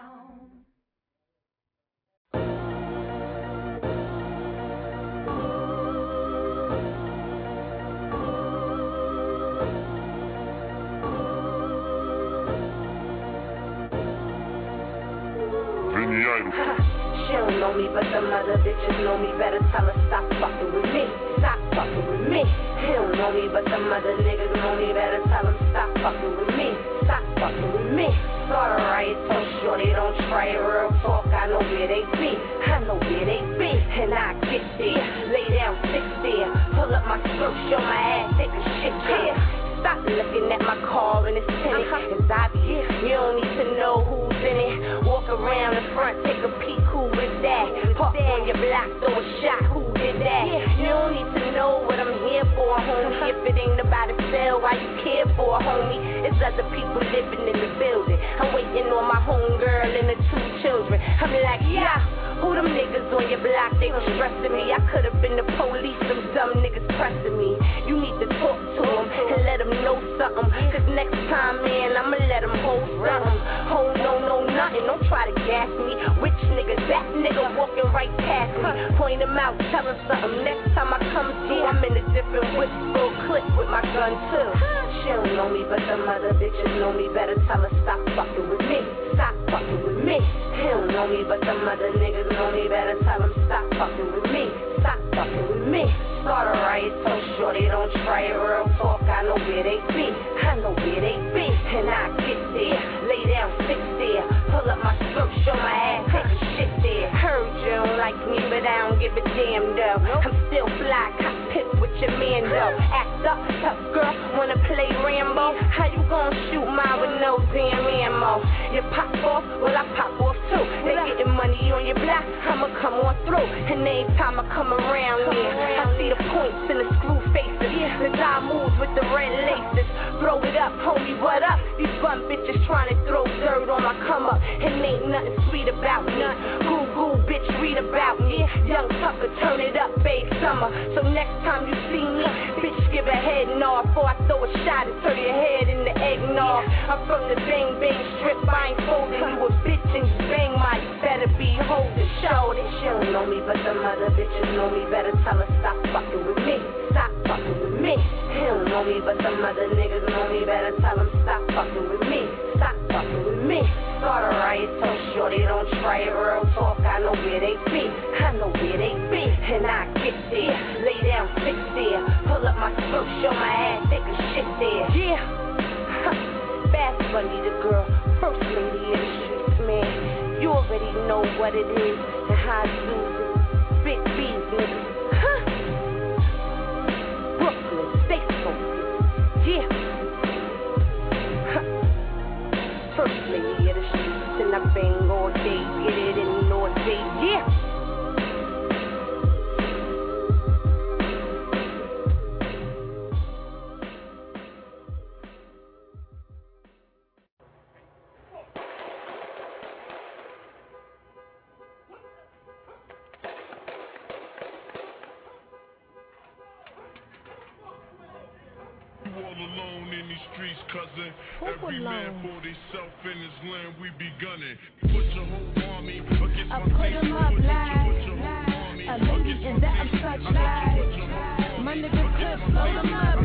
She don't know me, but them other bitches know me. Better tell her stop fucking with me. Stop fucking with me. He don't know me, but them other niggas know me. Better tell him stop fucking with me. Stop fucking with me. Start a riot, so sure they don't try it. Real talk, I know where they be. I know where they be. And I get there, lay down, sit there. Pull up my skirt, show my ass, take a shit there. Stop looking at my car and it's tinted. Cause I be here, you don't need to know who's in it. Walk around the front, take a peek, who is that? Park on your block, throw a shot, who did that? You don't need to know what I'm here for, homie. If it ain't about to sell, why you care for, homie? It's other people living in the building. I'm waiting on my homegirl and the 2 children. I'm like, yeah. Who them niggas on your block, they was stressing me. I could've been the police, them dumb niggas pressing me. You need to talk to them and let them know something. Cause next time, man, I'ma let them hold something. Hold no nothing, don't try to gas me. Which nigga, that nigga walking right past me. Point him out, tell him something. Next time I come through, I'm in a different whip, full clip with my gun too. She don't know me, but them other bitches know me. Better tell her stop fucking with me. Stop fucking with me. He don't know me, but them other niggas know me. Better tell him stop fucking with me. Stop fucking with me. Start a riot, so sure they don't try it. Real talk, I know where they be. I know where they be. And I get there, lay down, sit there. Pull up my skirt, show my ass, take a shit there. Heard you don't like me, but I don't give a damn though. I'm still fly, cockpit with your man though. Act up, tough girl, wanna play Rambo? How you gon' shoot mine with no damn ammo? You pop off, well I pop off too. They getting money on your block, I'ma come on through. And every time I come around here, I see the points and the screw faces. The guy moves with the red laces. Throw it up, homie, what up? These bum bitches trying to throw dirt on my come up. And ain't nothing sweet about me. Goo, bitch, read about me. Young Tucker, turn it up, babe, summer. So next time you see me, bitch, give a head nod. Before I throw a shot and turn your head in the eggnog. I'm from the bang bang strip, I ain't folding. You a bitch and you bang my, you better be holding. Show that she don't know me, but them other bitches know me. Better tell her stop fucking with me. Stop fucking with me. He don't know me, but them other niggas know me. Better tell him stop fucking with me. Stop fucking with me. Start a riot, so sure they don't try it. Real talk, I know where they be. I know where they be. And I get there, lay down, sit there. Pull up my skirt, show my ass, take a shit there. Yeah. Fast Bunny the girl, first lady of the streets, man. You already know what it is and how to use it. Big B's, nigga. Brooklyn, stay focused. Yeah. First lady of the streets, and I bang all day, get it in all day. Yeah. all alone in these streets, cousin. Every man for himself in his land, we be gunning. Put your whole army against my team. Put your whole army against my team. My nigga Cliff, load them up,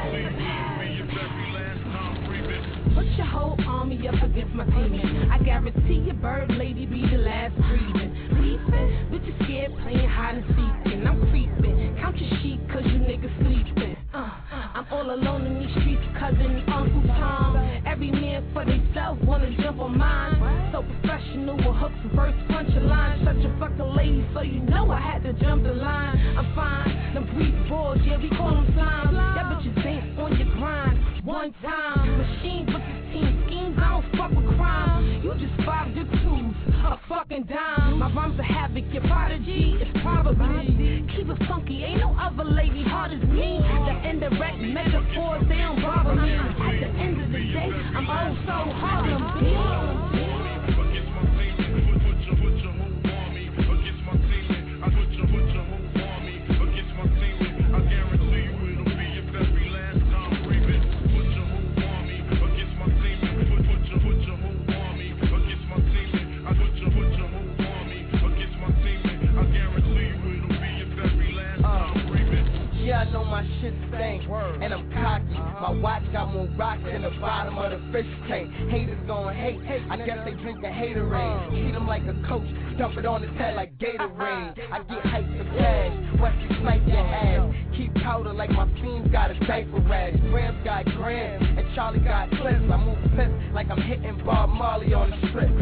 put your whole army up against my team. I guarantee your bird lady be the last breathing. Beefing, bitches scared playing hide and seek. And I'm creeping, count your sheep cause you niggas sleeping. I'm all alone in these streets, cousin Uncle Tom. Every man for theyself wanna jump on mine. So professional with hooks, verse, punch a line. Such a fucking lady, so you know I had to jump the line. I'm fine, them brief boys, yeah, we call them slimes. That bitches ain't on your grind. One time, machine with the team schemes, I don't fuck with crime. You just 5 to 2s, a fucking dime. My rhymes are havoc, your prodigy is probably. Keep it funky, ain't no other lady hard as me. The indirect metaphors, they don't bother me. At the end of the day, I'm oh so hard on me. I know my shit stank, and I'm cocky. My watch got more rocks in the bottom of the fish tank. Haters gon' hate, I guess they drinkin' haterade. Treat them like a coach, dump it on his head like Gatorade. I get hyped to pass, Wesley snipe your ass. Keep powder like my fiends got a diaper rash. Grams got grams, and Charlie got clips. I move pissed like I'm hitting Bob Marley on the strip.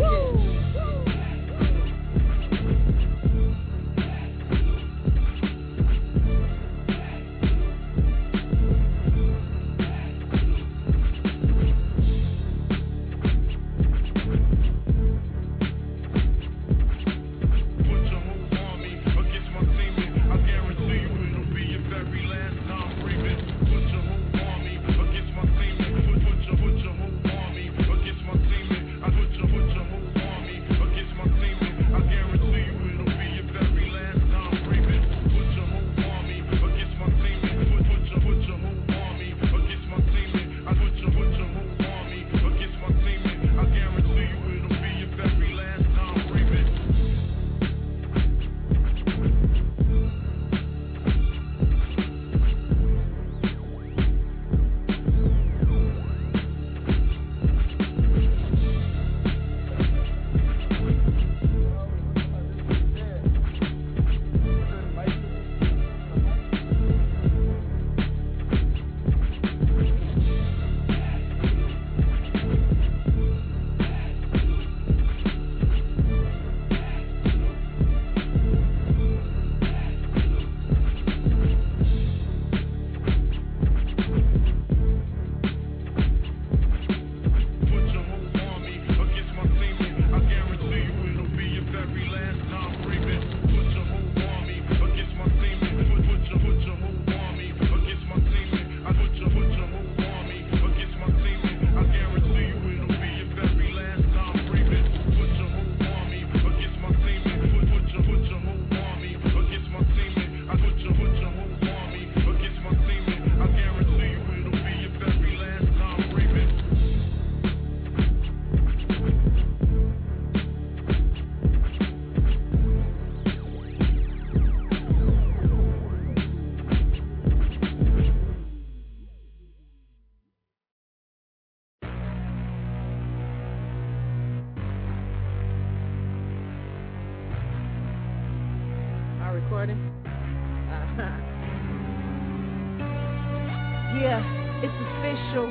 Yeah, it's official.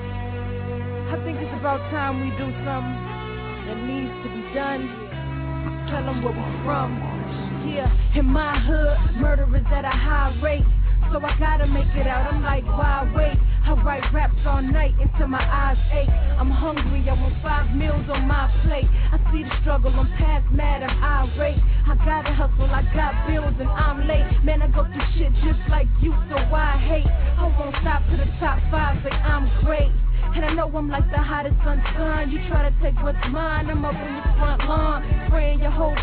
I think it's about time we do something that needs to be done. Tell them where we're from. Yeah, in my hood, murder is at a high rate. So I gotta make it out, I'm like, why wait? I write raps all night until my eyes ache. I'm hungry, I want 5 meals on my plate. I see the struggle, I'm past mad, I'm irate. I gotta hustle, I got bills and I'm late. Man, I go through shit just like you, so why hate? I won't stop to the top 5, say I'm great. And I know I'm like the hottest sun. You try to take what's mine, I'm up on your front lawn, spraying your whole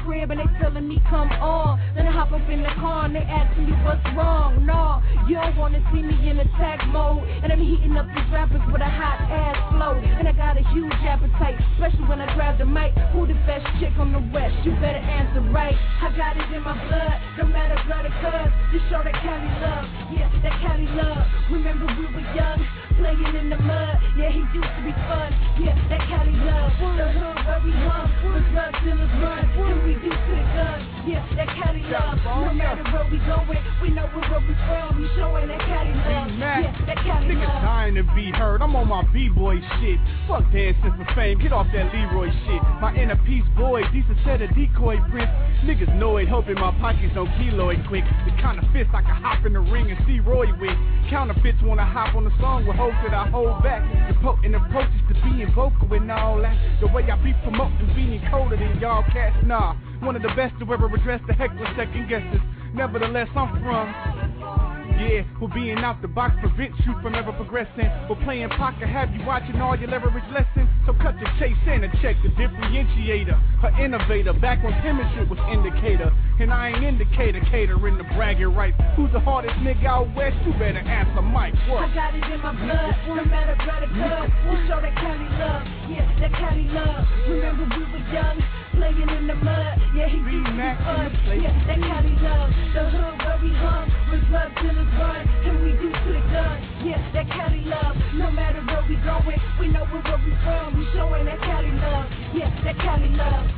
crib and they telling me come on. Then I hop up in the car and they asking me what's wrong. No, you don't wanna see me in attack mode. And I'm heating up these rappers with a hot ass flow. And I got a huge appetite, especially when I grab the mic. Who the best chick on the west? You better answer right. I got it in my blood, no matter brother cuz. Just show that Cali love, yeah, that Cali love. Remember we were young, playing in the mud. Yeah, he used to be fun, yeah, that Cali love. The hood where we hung, the drug dealers run. And we do to the guns, yeah, that Cali love. No matter where we going, we know where we from. We showing that Cali love, yeah, that Cali Niggas love. dying to be heard, I'm on my B-boy shit. Fuck dancing for fame, get off that Leroy shit. My inner peace boy, decent set of decoy prints. Niggas know it, hoping my pockets don't keloid quick. The kind of fist I can hop in the ring and see Roy with. Counterfeits wanna hop on the song with hopes that I hold back. The potent approaches to being vocal and all that. The way I be promoting being colder than y'all cats, nah. One of the best to ever address the heckler second guesses. Nevertheless, I'm from, yeah, well being out the box prevents you from ever progressing. Well playing poker have you watching all your leverage lessons. So cut your chase in and check the differentiator. Her innovator, back when penmanship was indicator. And I ain't indicator, catering the bragging rights. Who's the hardest nigga out west? You better answer Mike. What? I got it in my blood, no matter brother cuz. We'll show that Cali love, yeah, that Cali love. Remember we were young, playing in the mud. Yeah, he used to be fun, yeah, that Cali love. The hood where we hung, with drug dealers run. And we do to the gun, yeah, that Cali love. No matter where we going, we know where we from. We showing that Cali love, yeah, that Cali love.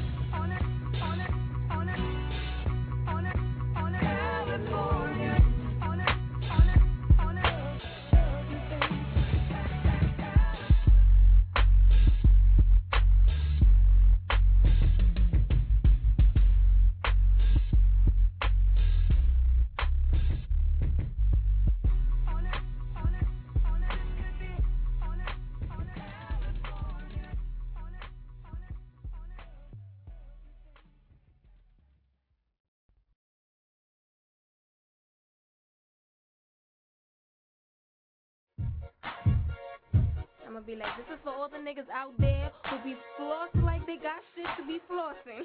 I'ma be like, this is for all the niggas out there who be flossing like they got shit to be flossing.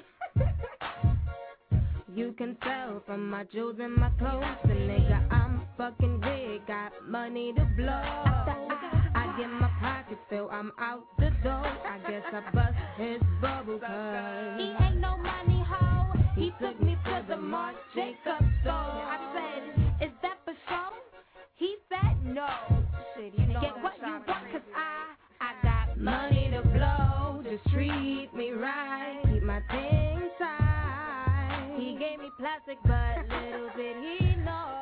You can tell from my jewels and my clothes, the nigga I'm fucking with got money to blow. I get my pockets filled, I'm out the door. I guess I bust his bubble cause he ain't no money hoe. He took me to the Marc Jacobs store. I said, is that for show? He said no. Shit, you know get what you want cause I got money to blow. Just treat me right, keep my things tight. He gave me plastic but little did he know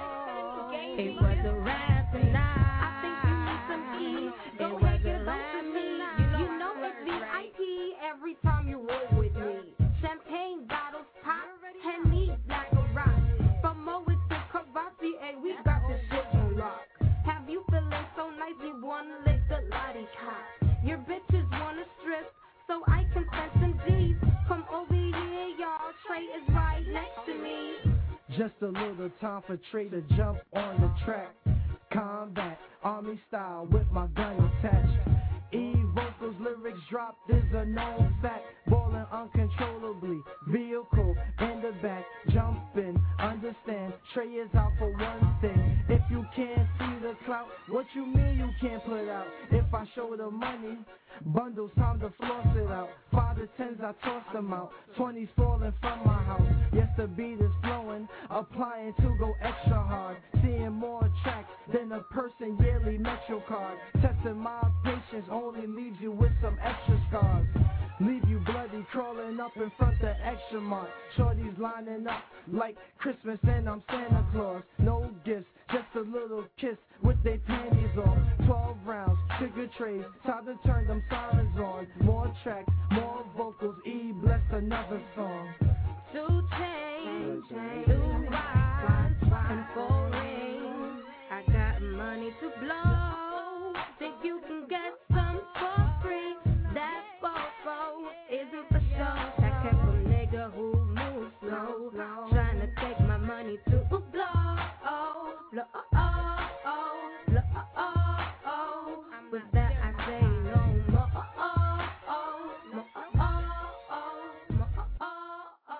it was a rap tonight. I think you need some E. Go ahead, get a me. You know it's VIP every time you roll with me. Champagne bottles pop, Henny like a rock. From Moet to Cavassier, we got this shit on lock. Have you feeling so nice you wanna lick the lottie cock? Your bitches wanna strip so I can spend some G's. Come over here, y'all. Trey is right next to me. Just a little time for Trey to jump on the track. Combat, army style with my gun attached. E-vocals, lyrics dropped is a known fact. Ballin' uncontrollably, vehicle in the back. Jumping, understand, Trey is out for one thing. If you can't see the clout, what you mean you can't put out? If I show the money, bundles, time to floss it out. 5 to 10s, I toss them out. 20s falling from my house. Yes, the beat is flowing, applying to go extra hard. Seeing more tracks than a person yearly Metro card. Testing my patience only leaves you with some extra scars. Leave you bloody crawling up in front of extra mark. Shorties lining up like Christmas and I'm Santa Claus. No gifts, just a little kiss with they panties on. 12 rounds, sugar trays, time to turn them sirens on. More tracks, more vocals, E bless another song. 2 chains, 2 rides, and 4 rings. I got money to blow. Think you can get some for free? That fofo isn't for show. That kept a nigga who moves slow, trying to take my money to a blow. Oh, blow, oh, oh, oh, blow, oh, oh, oh. With that I say no more. Oh, oh, oh, more, oh, oh, oh, more, oh, oh.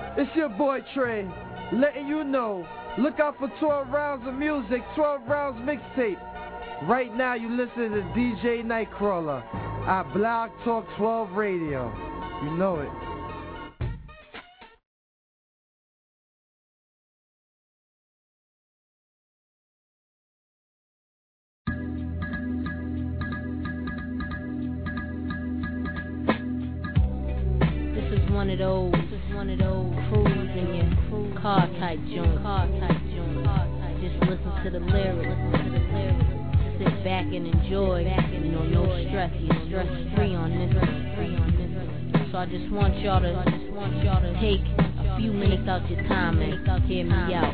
It's your boy Trey, letting you know. Look out for 12 rounds of music, 12 rounds mixtape. Right now you listen to DJ Nightcrawler at Blog Talk 12 Radio. You know it. One of those cruise in your car type joint. Just listen to the lyrics. Sit back and enjoy. You know, no stress. You're stress free on this. So I just want y'all to take a few minutes out your time and hear me out.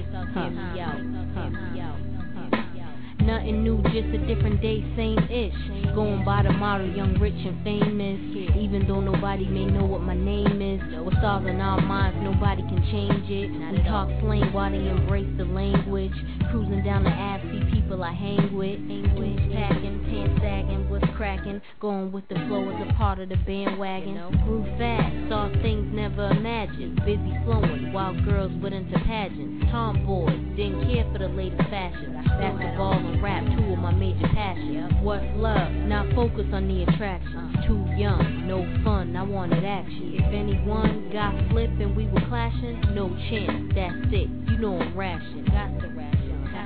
Nothing new, just a different day, same ish. Going by the motto, young, rich, and famous. Even though nobody may know what my name is. With stars in our minds, nobody can change it. We talk slang while they embrace the language. Cruising down the Ave, see people I hang with. Boots packing, pants sagging, what's cracking. Going with the flow as a part of the bandwagon. Grew fast, saw things never imagined. Busy flowing, wild girls went into pageants. Tomboys, didn't care for the latest fashion. Basketball and rap, two of my major passions. What's love? Not focused on the attraction. Too young, no fun, I wanted action. If anyone got flipped and we were clashing, no chance, that's it, you know I'm ration. Got to ration.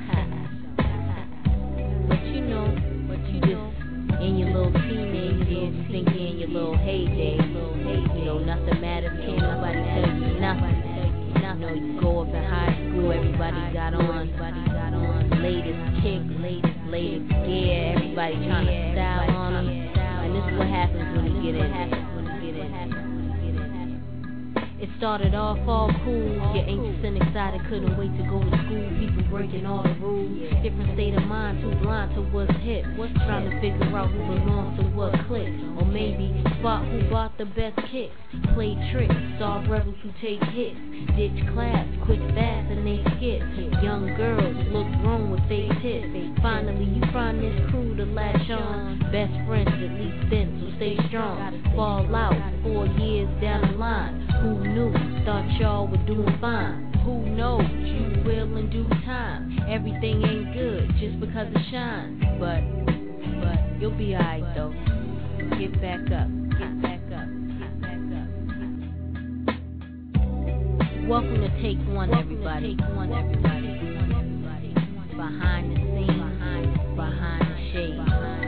But you just in your little teenage years, you think you're in your little heyday. You know, nothing matters, can't nobody tell you nothing. You know, you go up in high school, everybody got on latest kick, latest gear, everybody trying to style on them. And this is what happens when you get in there. It started off all cool, you're anxious and excited, couldn't wait to go to school. People breaking all the rules, different state of mind, too blind to what's hip. Trying to figure out who belongs to what clique. Or maybe spot who bought the best kicks. Play tricks, saw rebels who take hits. Ditch class, quick fast and they skip. Young girls look grown with fake tits. Finally you find this crew to latch on. Best friends at least then, so stay strong. Fall out 4 years down the line. Who knew? Thought y'all were doing fine. Who knows? You will in due time. Everything ain't good just because it shines. But you'll be alright though. Get back up. Welcome to Take One, everybody. Behind the scenes, behind the shade.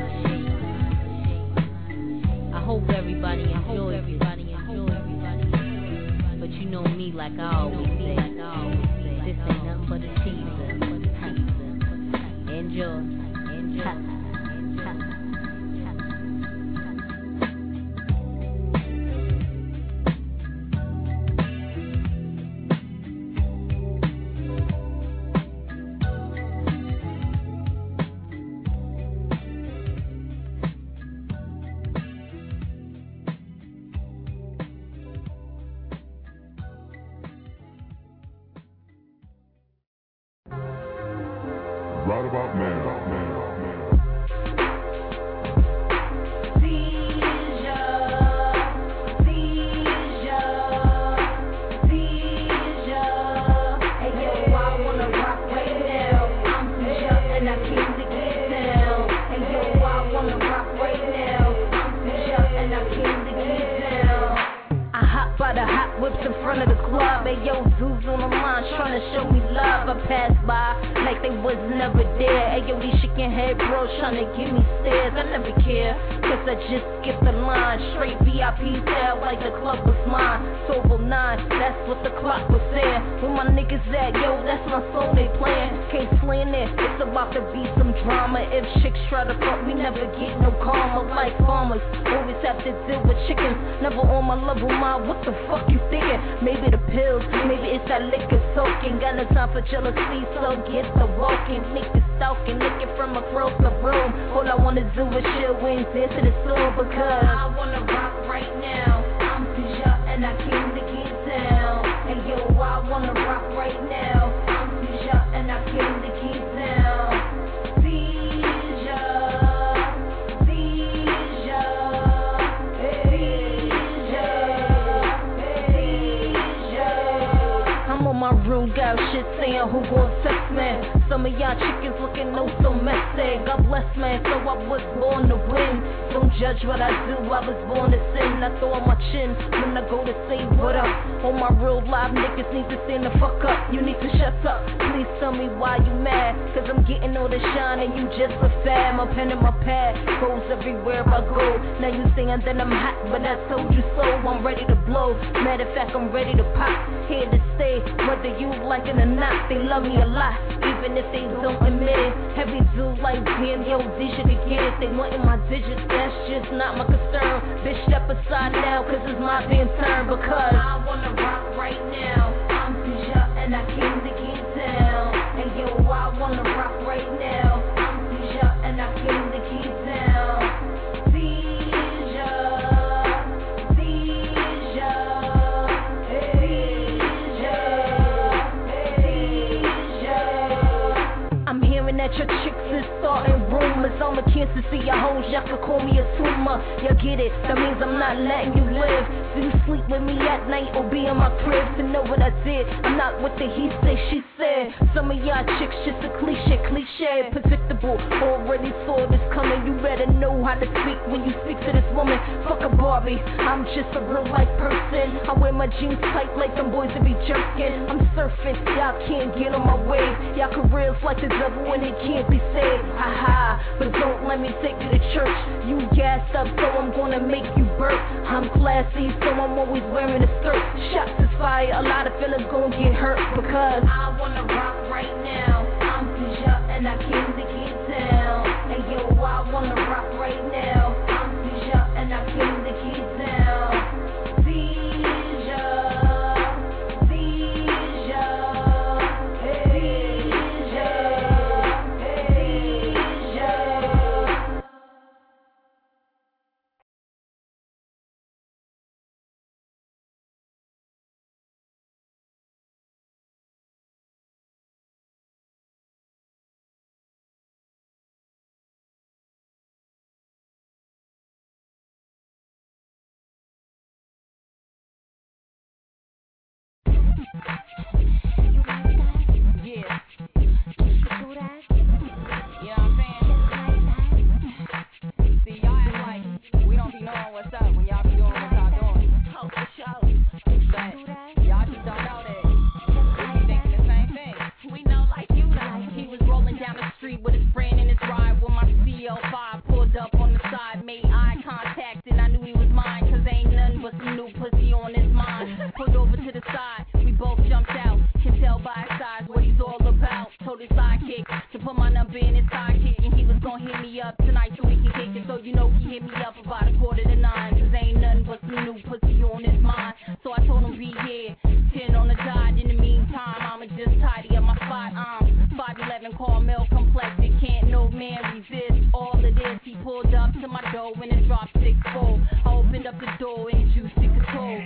I hope everybody enjoys it. But you know me like I always say. This ain't nothing but a teaser. Enjoy. Right about now. Whips in front of the club, hey yo, dudes on the line trying to show me love. I pass by like they was never there. Hey yo, these shaking head bros trying to give me stares. I never care, cause I just skip the line. Straight VIP style like the club was mine. Sober 9, that's what the clock was saying. Where my niggas at, yo, that's my soul they playin'. Can't slam it, it's about to be some drama. If chicks try to fuck, we never get no karma. Like farmers, always have to deal with chickens. Never on my level, mind, what the fuck you thinking? Maybe the pills, maybe it's that liquor soaking. Got no time for jealousy, so get the walking. Niggas stalking, looking from across the room. All I wanna do is chill, wings into the soul. Because I wanna rock right now. I'm Pija and I came to get down. And yo, I wanna rock right now. I'm Pija and I came to get down. just saying who gon' sex, man. Some of y'all chickens looking no so messy. God bless, man, so I was born to win. Don't judge what I do, I was born to sin. I throw on my chin when I go to say what up. All my real live niggas need to stand the fuck up. You need to shut up, please tell me why you mad. Cause I'm getting all the shine and you just a fad. My pen and my pad goes everywhere I go. Now you saying that I'm hot, but I told you so. I'm ready to blow, matter of fact I'm ready to pop. Here to stay, whether you like it or not. They love me a lot, even if they don't admit it. Heavy dude like damn, yo, they should get it. They wanting my digits, that's just not my concern. Bitch, step aside now, cause it's my damn turn. Because I wanna rock right now. I'm Deja and I came to get down. And yo, I wanna rock right now. I'm Deja and I came to get down. Deja, Deja, Deja, Deja. I'm hearing that your chicks is starting rumors. I'm a cancer, see your hoes, y'all could call me a tumor. You get it, that means I'm not letting you live. Do you sleep with me at night or be in my crib to know what I did? I'm not with the he said, she said. Some of y'all chicks just a cliche, predictable. Already saw this coming, you better know how to speak when you speak to this woman. Fuck a Barbie, I'm just a real life person. I wear my jeans tight like them boys that be jerking. I'm surfing, y'all can't get on my wave. Y'all careers like the devil and it can't be saved. Haha, but don't let me take you to church. You gassed up, so I'm gonna make you burp. I'm classy, so I'm always wearing a skirt. Shots is fire, a lot of fellas gon' get hurt. Because I wanna rock right now. I'm Deja and I came to get down. And yo, I wanna rock right now. I'm Deja and I came to get down. Deja, Deja, Deja, Deja. Yeah. Yeah, I'm saying. See, y'all act like we don't be knowing what's up when y'all be doing what y'all doing. Oh, for sure. But y'all just don't know that. We be thinking the same thing. We know like you know. He was rolling down the street with his friend in his ride when my CL5 pulled up on the side, made eye contact, and I knew he was mine. Cause ain't nothing but some new pussy on his mind. Pulled over to the side, we both jumped out. Can tell by his size what he's all about. Told his sidekick to put my number in his sidekick, and he was gonna hit me up tonight so we can kick it. So you know he hit me up about 8:45. Cause ain't nothing but some new pussy on his mind. So I told him be here, 10 on the dot. In the meantime, I'ma just tidy up my spot. 5'11", Carmel complexion, can't no man resist all of this. He pulled up to my door when it dropped 6'4". I opened up the door and Juicy could hold.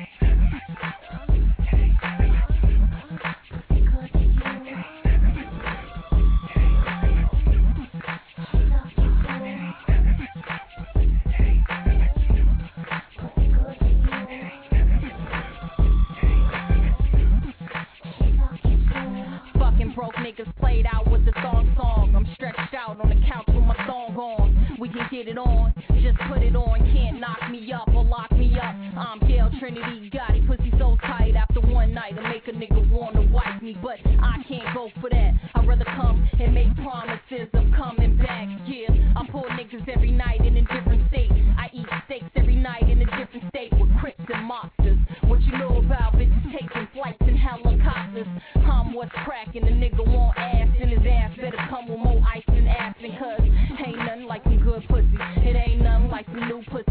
Broke niggas played out with the song. I'm stretched out on the couch with my song on. We can get it on, just put it on. Can't knock me up or lock me up. I'm Gail Trinity, got it, pussy so tight. After one night, I make a nigga wanna wipe me, but I can't go for that. I'd rather come and make promises of coming back. Yeah, I pull niggas every night in a different state. I eat steaks every night in a different state with Crips and mobsters. What you know about bitches taking flights in helicopters? What's cracking? The nigga want ass in his ass. Better come with more ice than ass. Cause ain't nothing like some good pussy. It ain't nothing like some new pussy.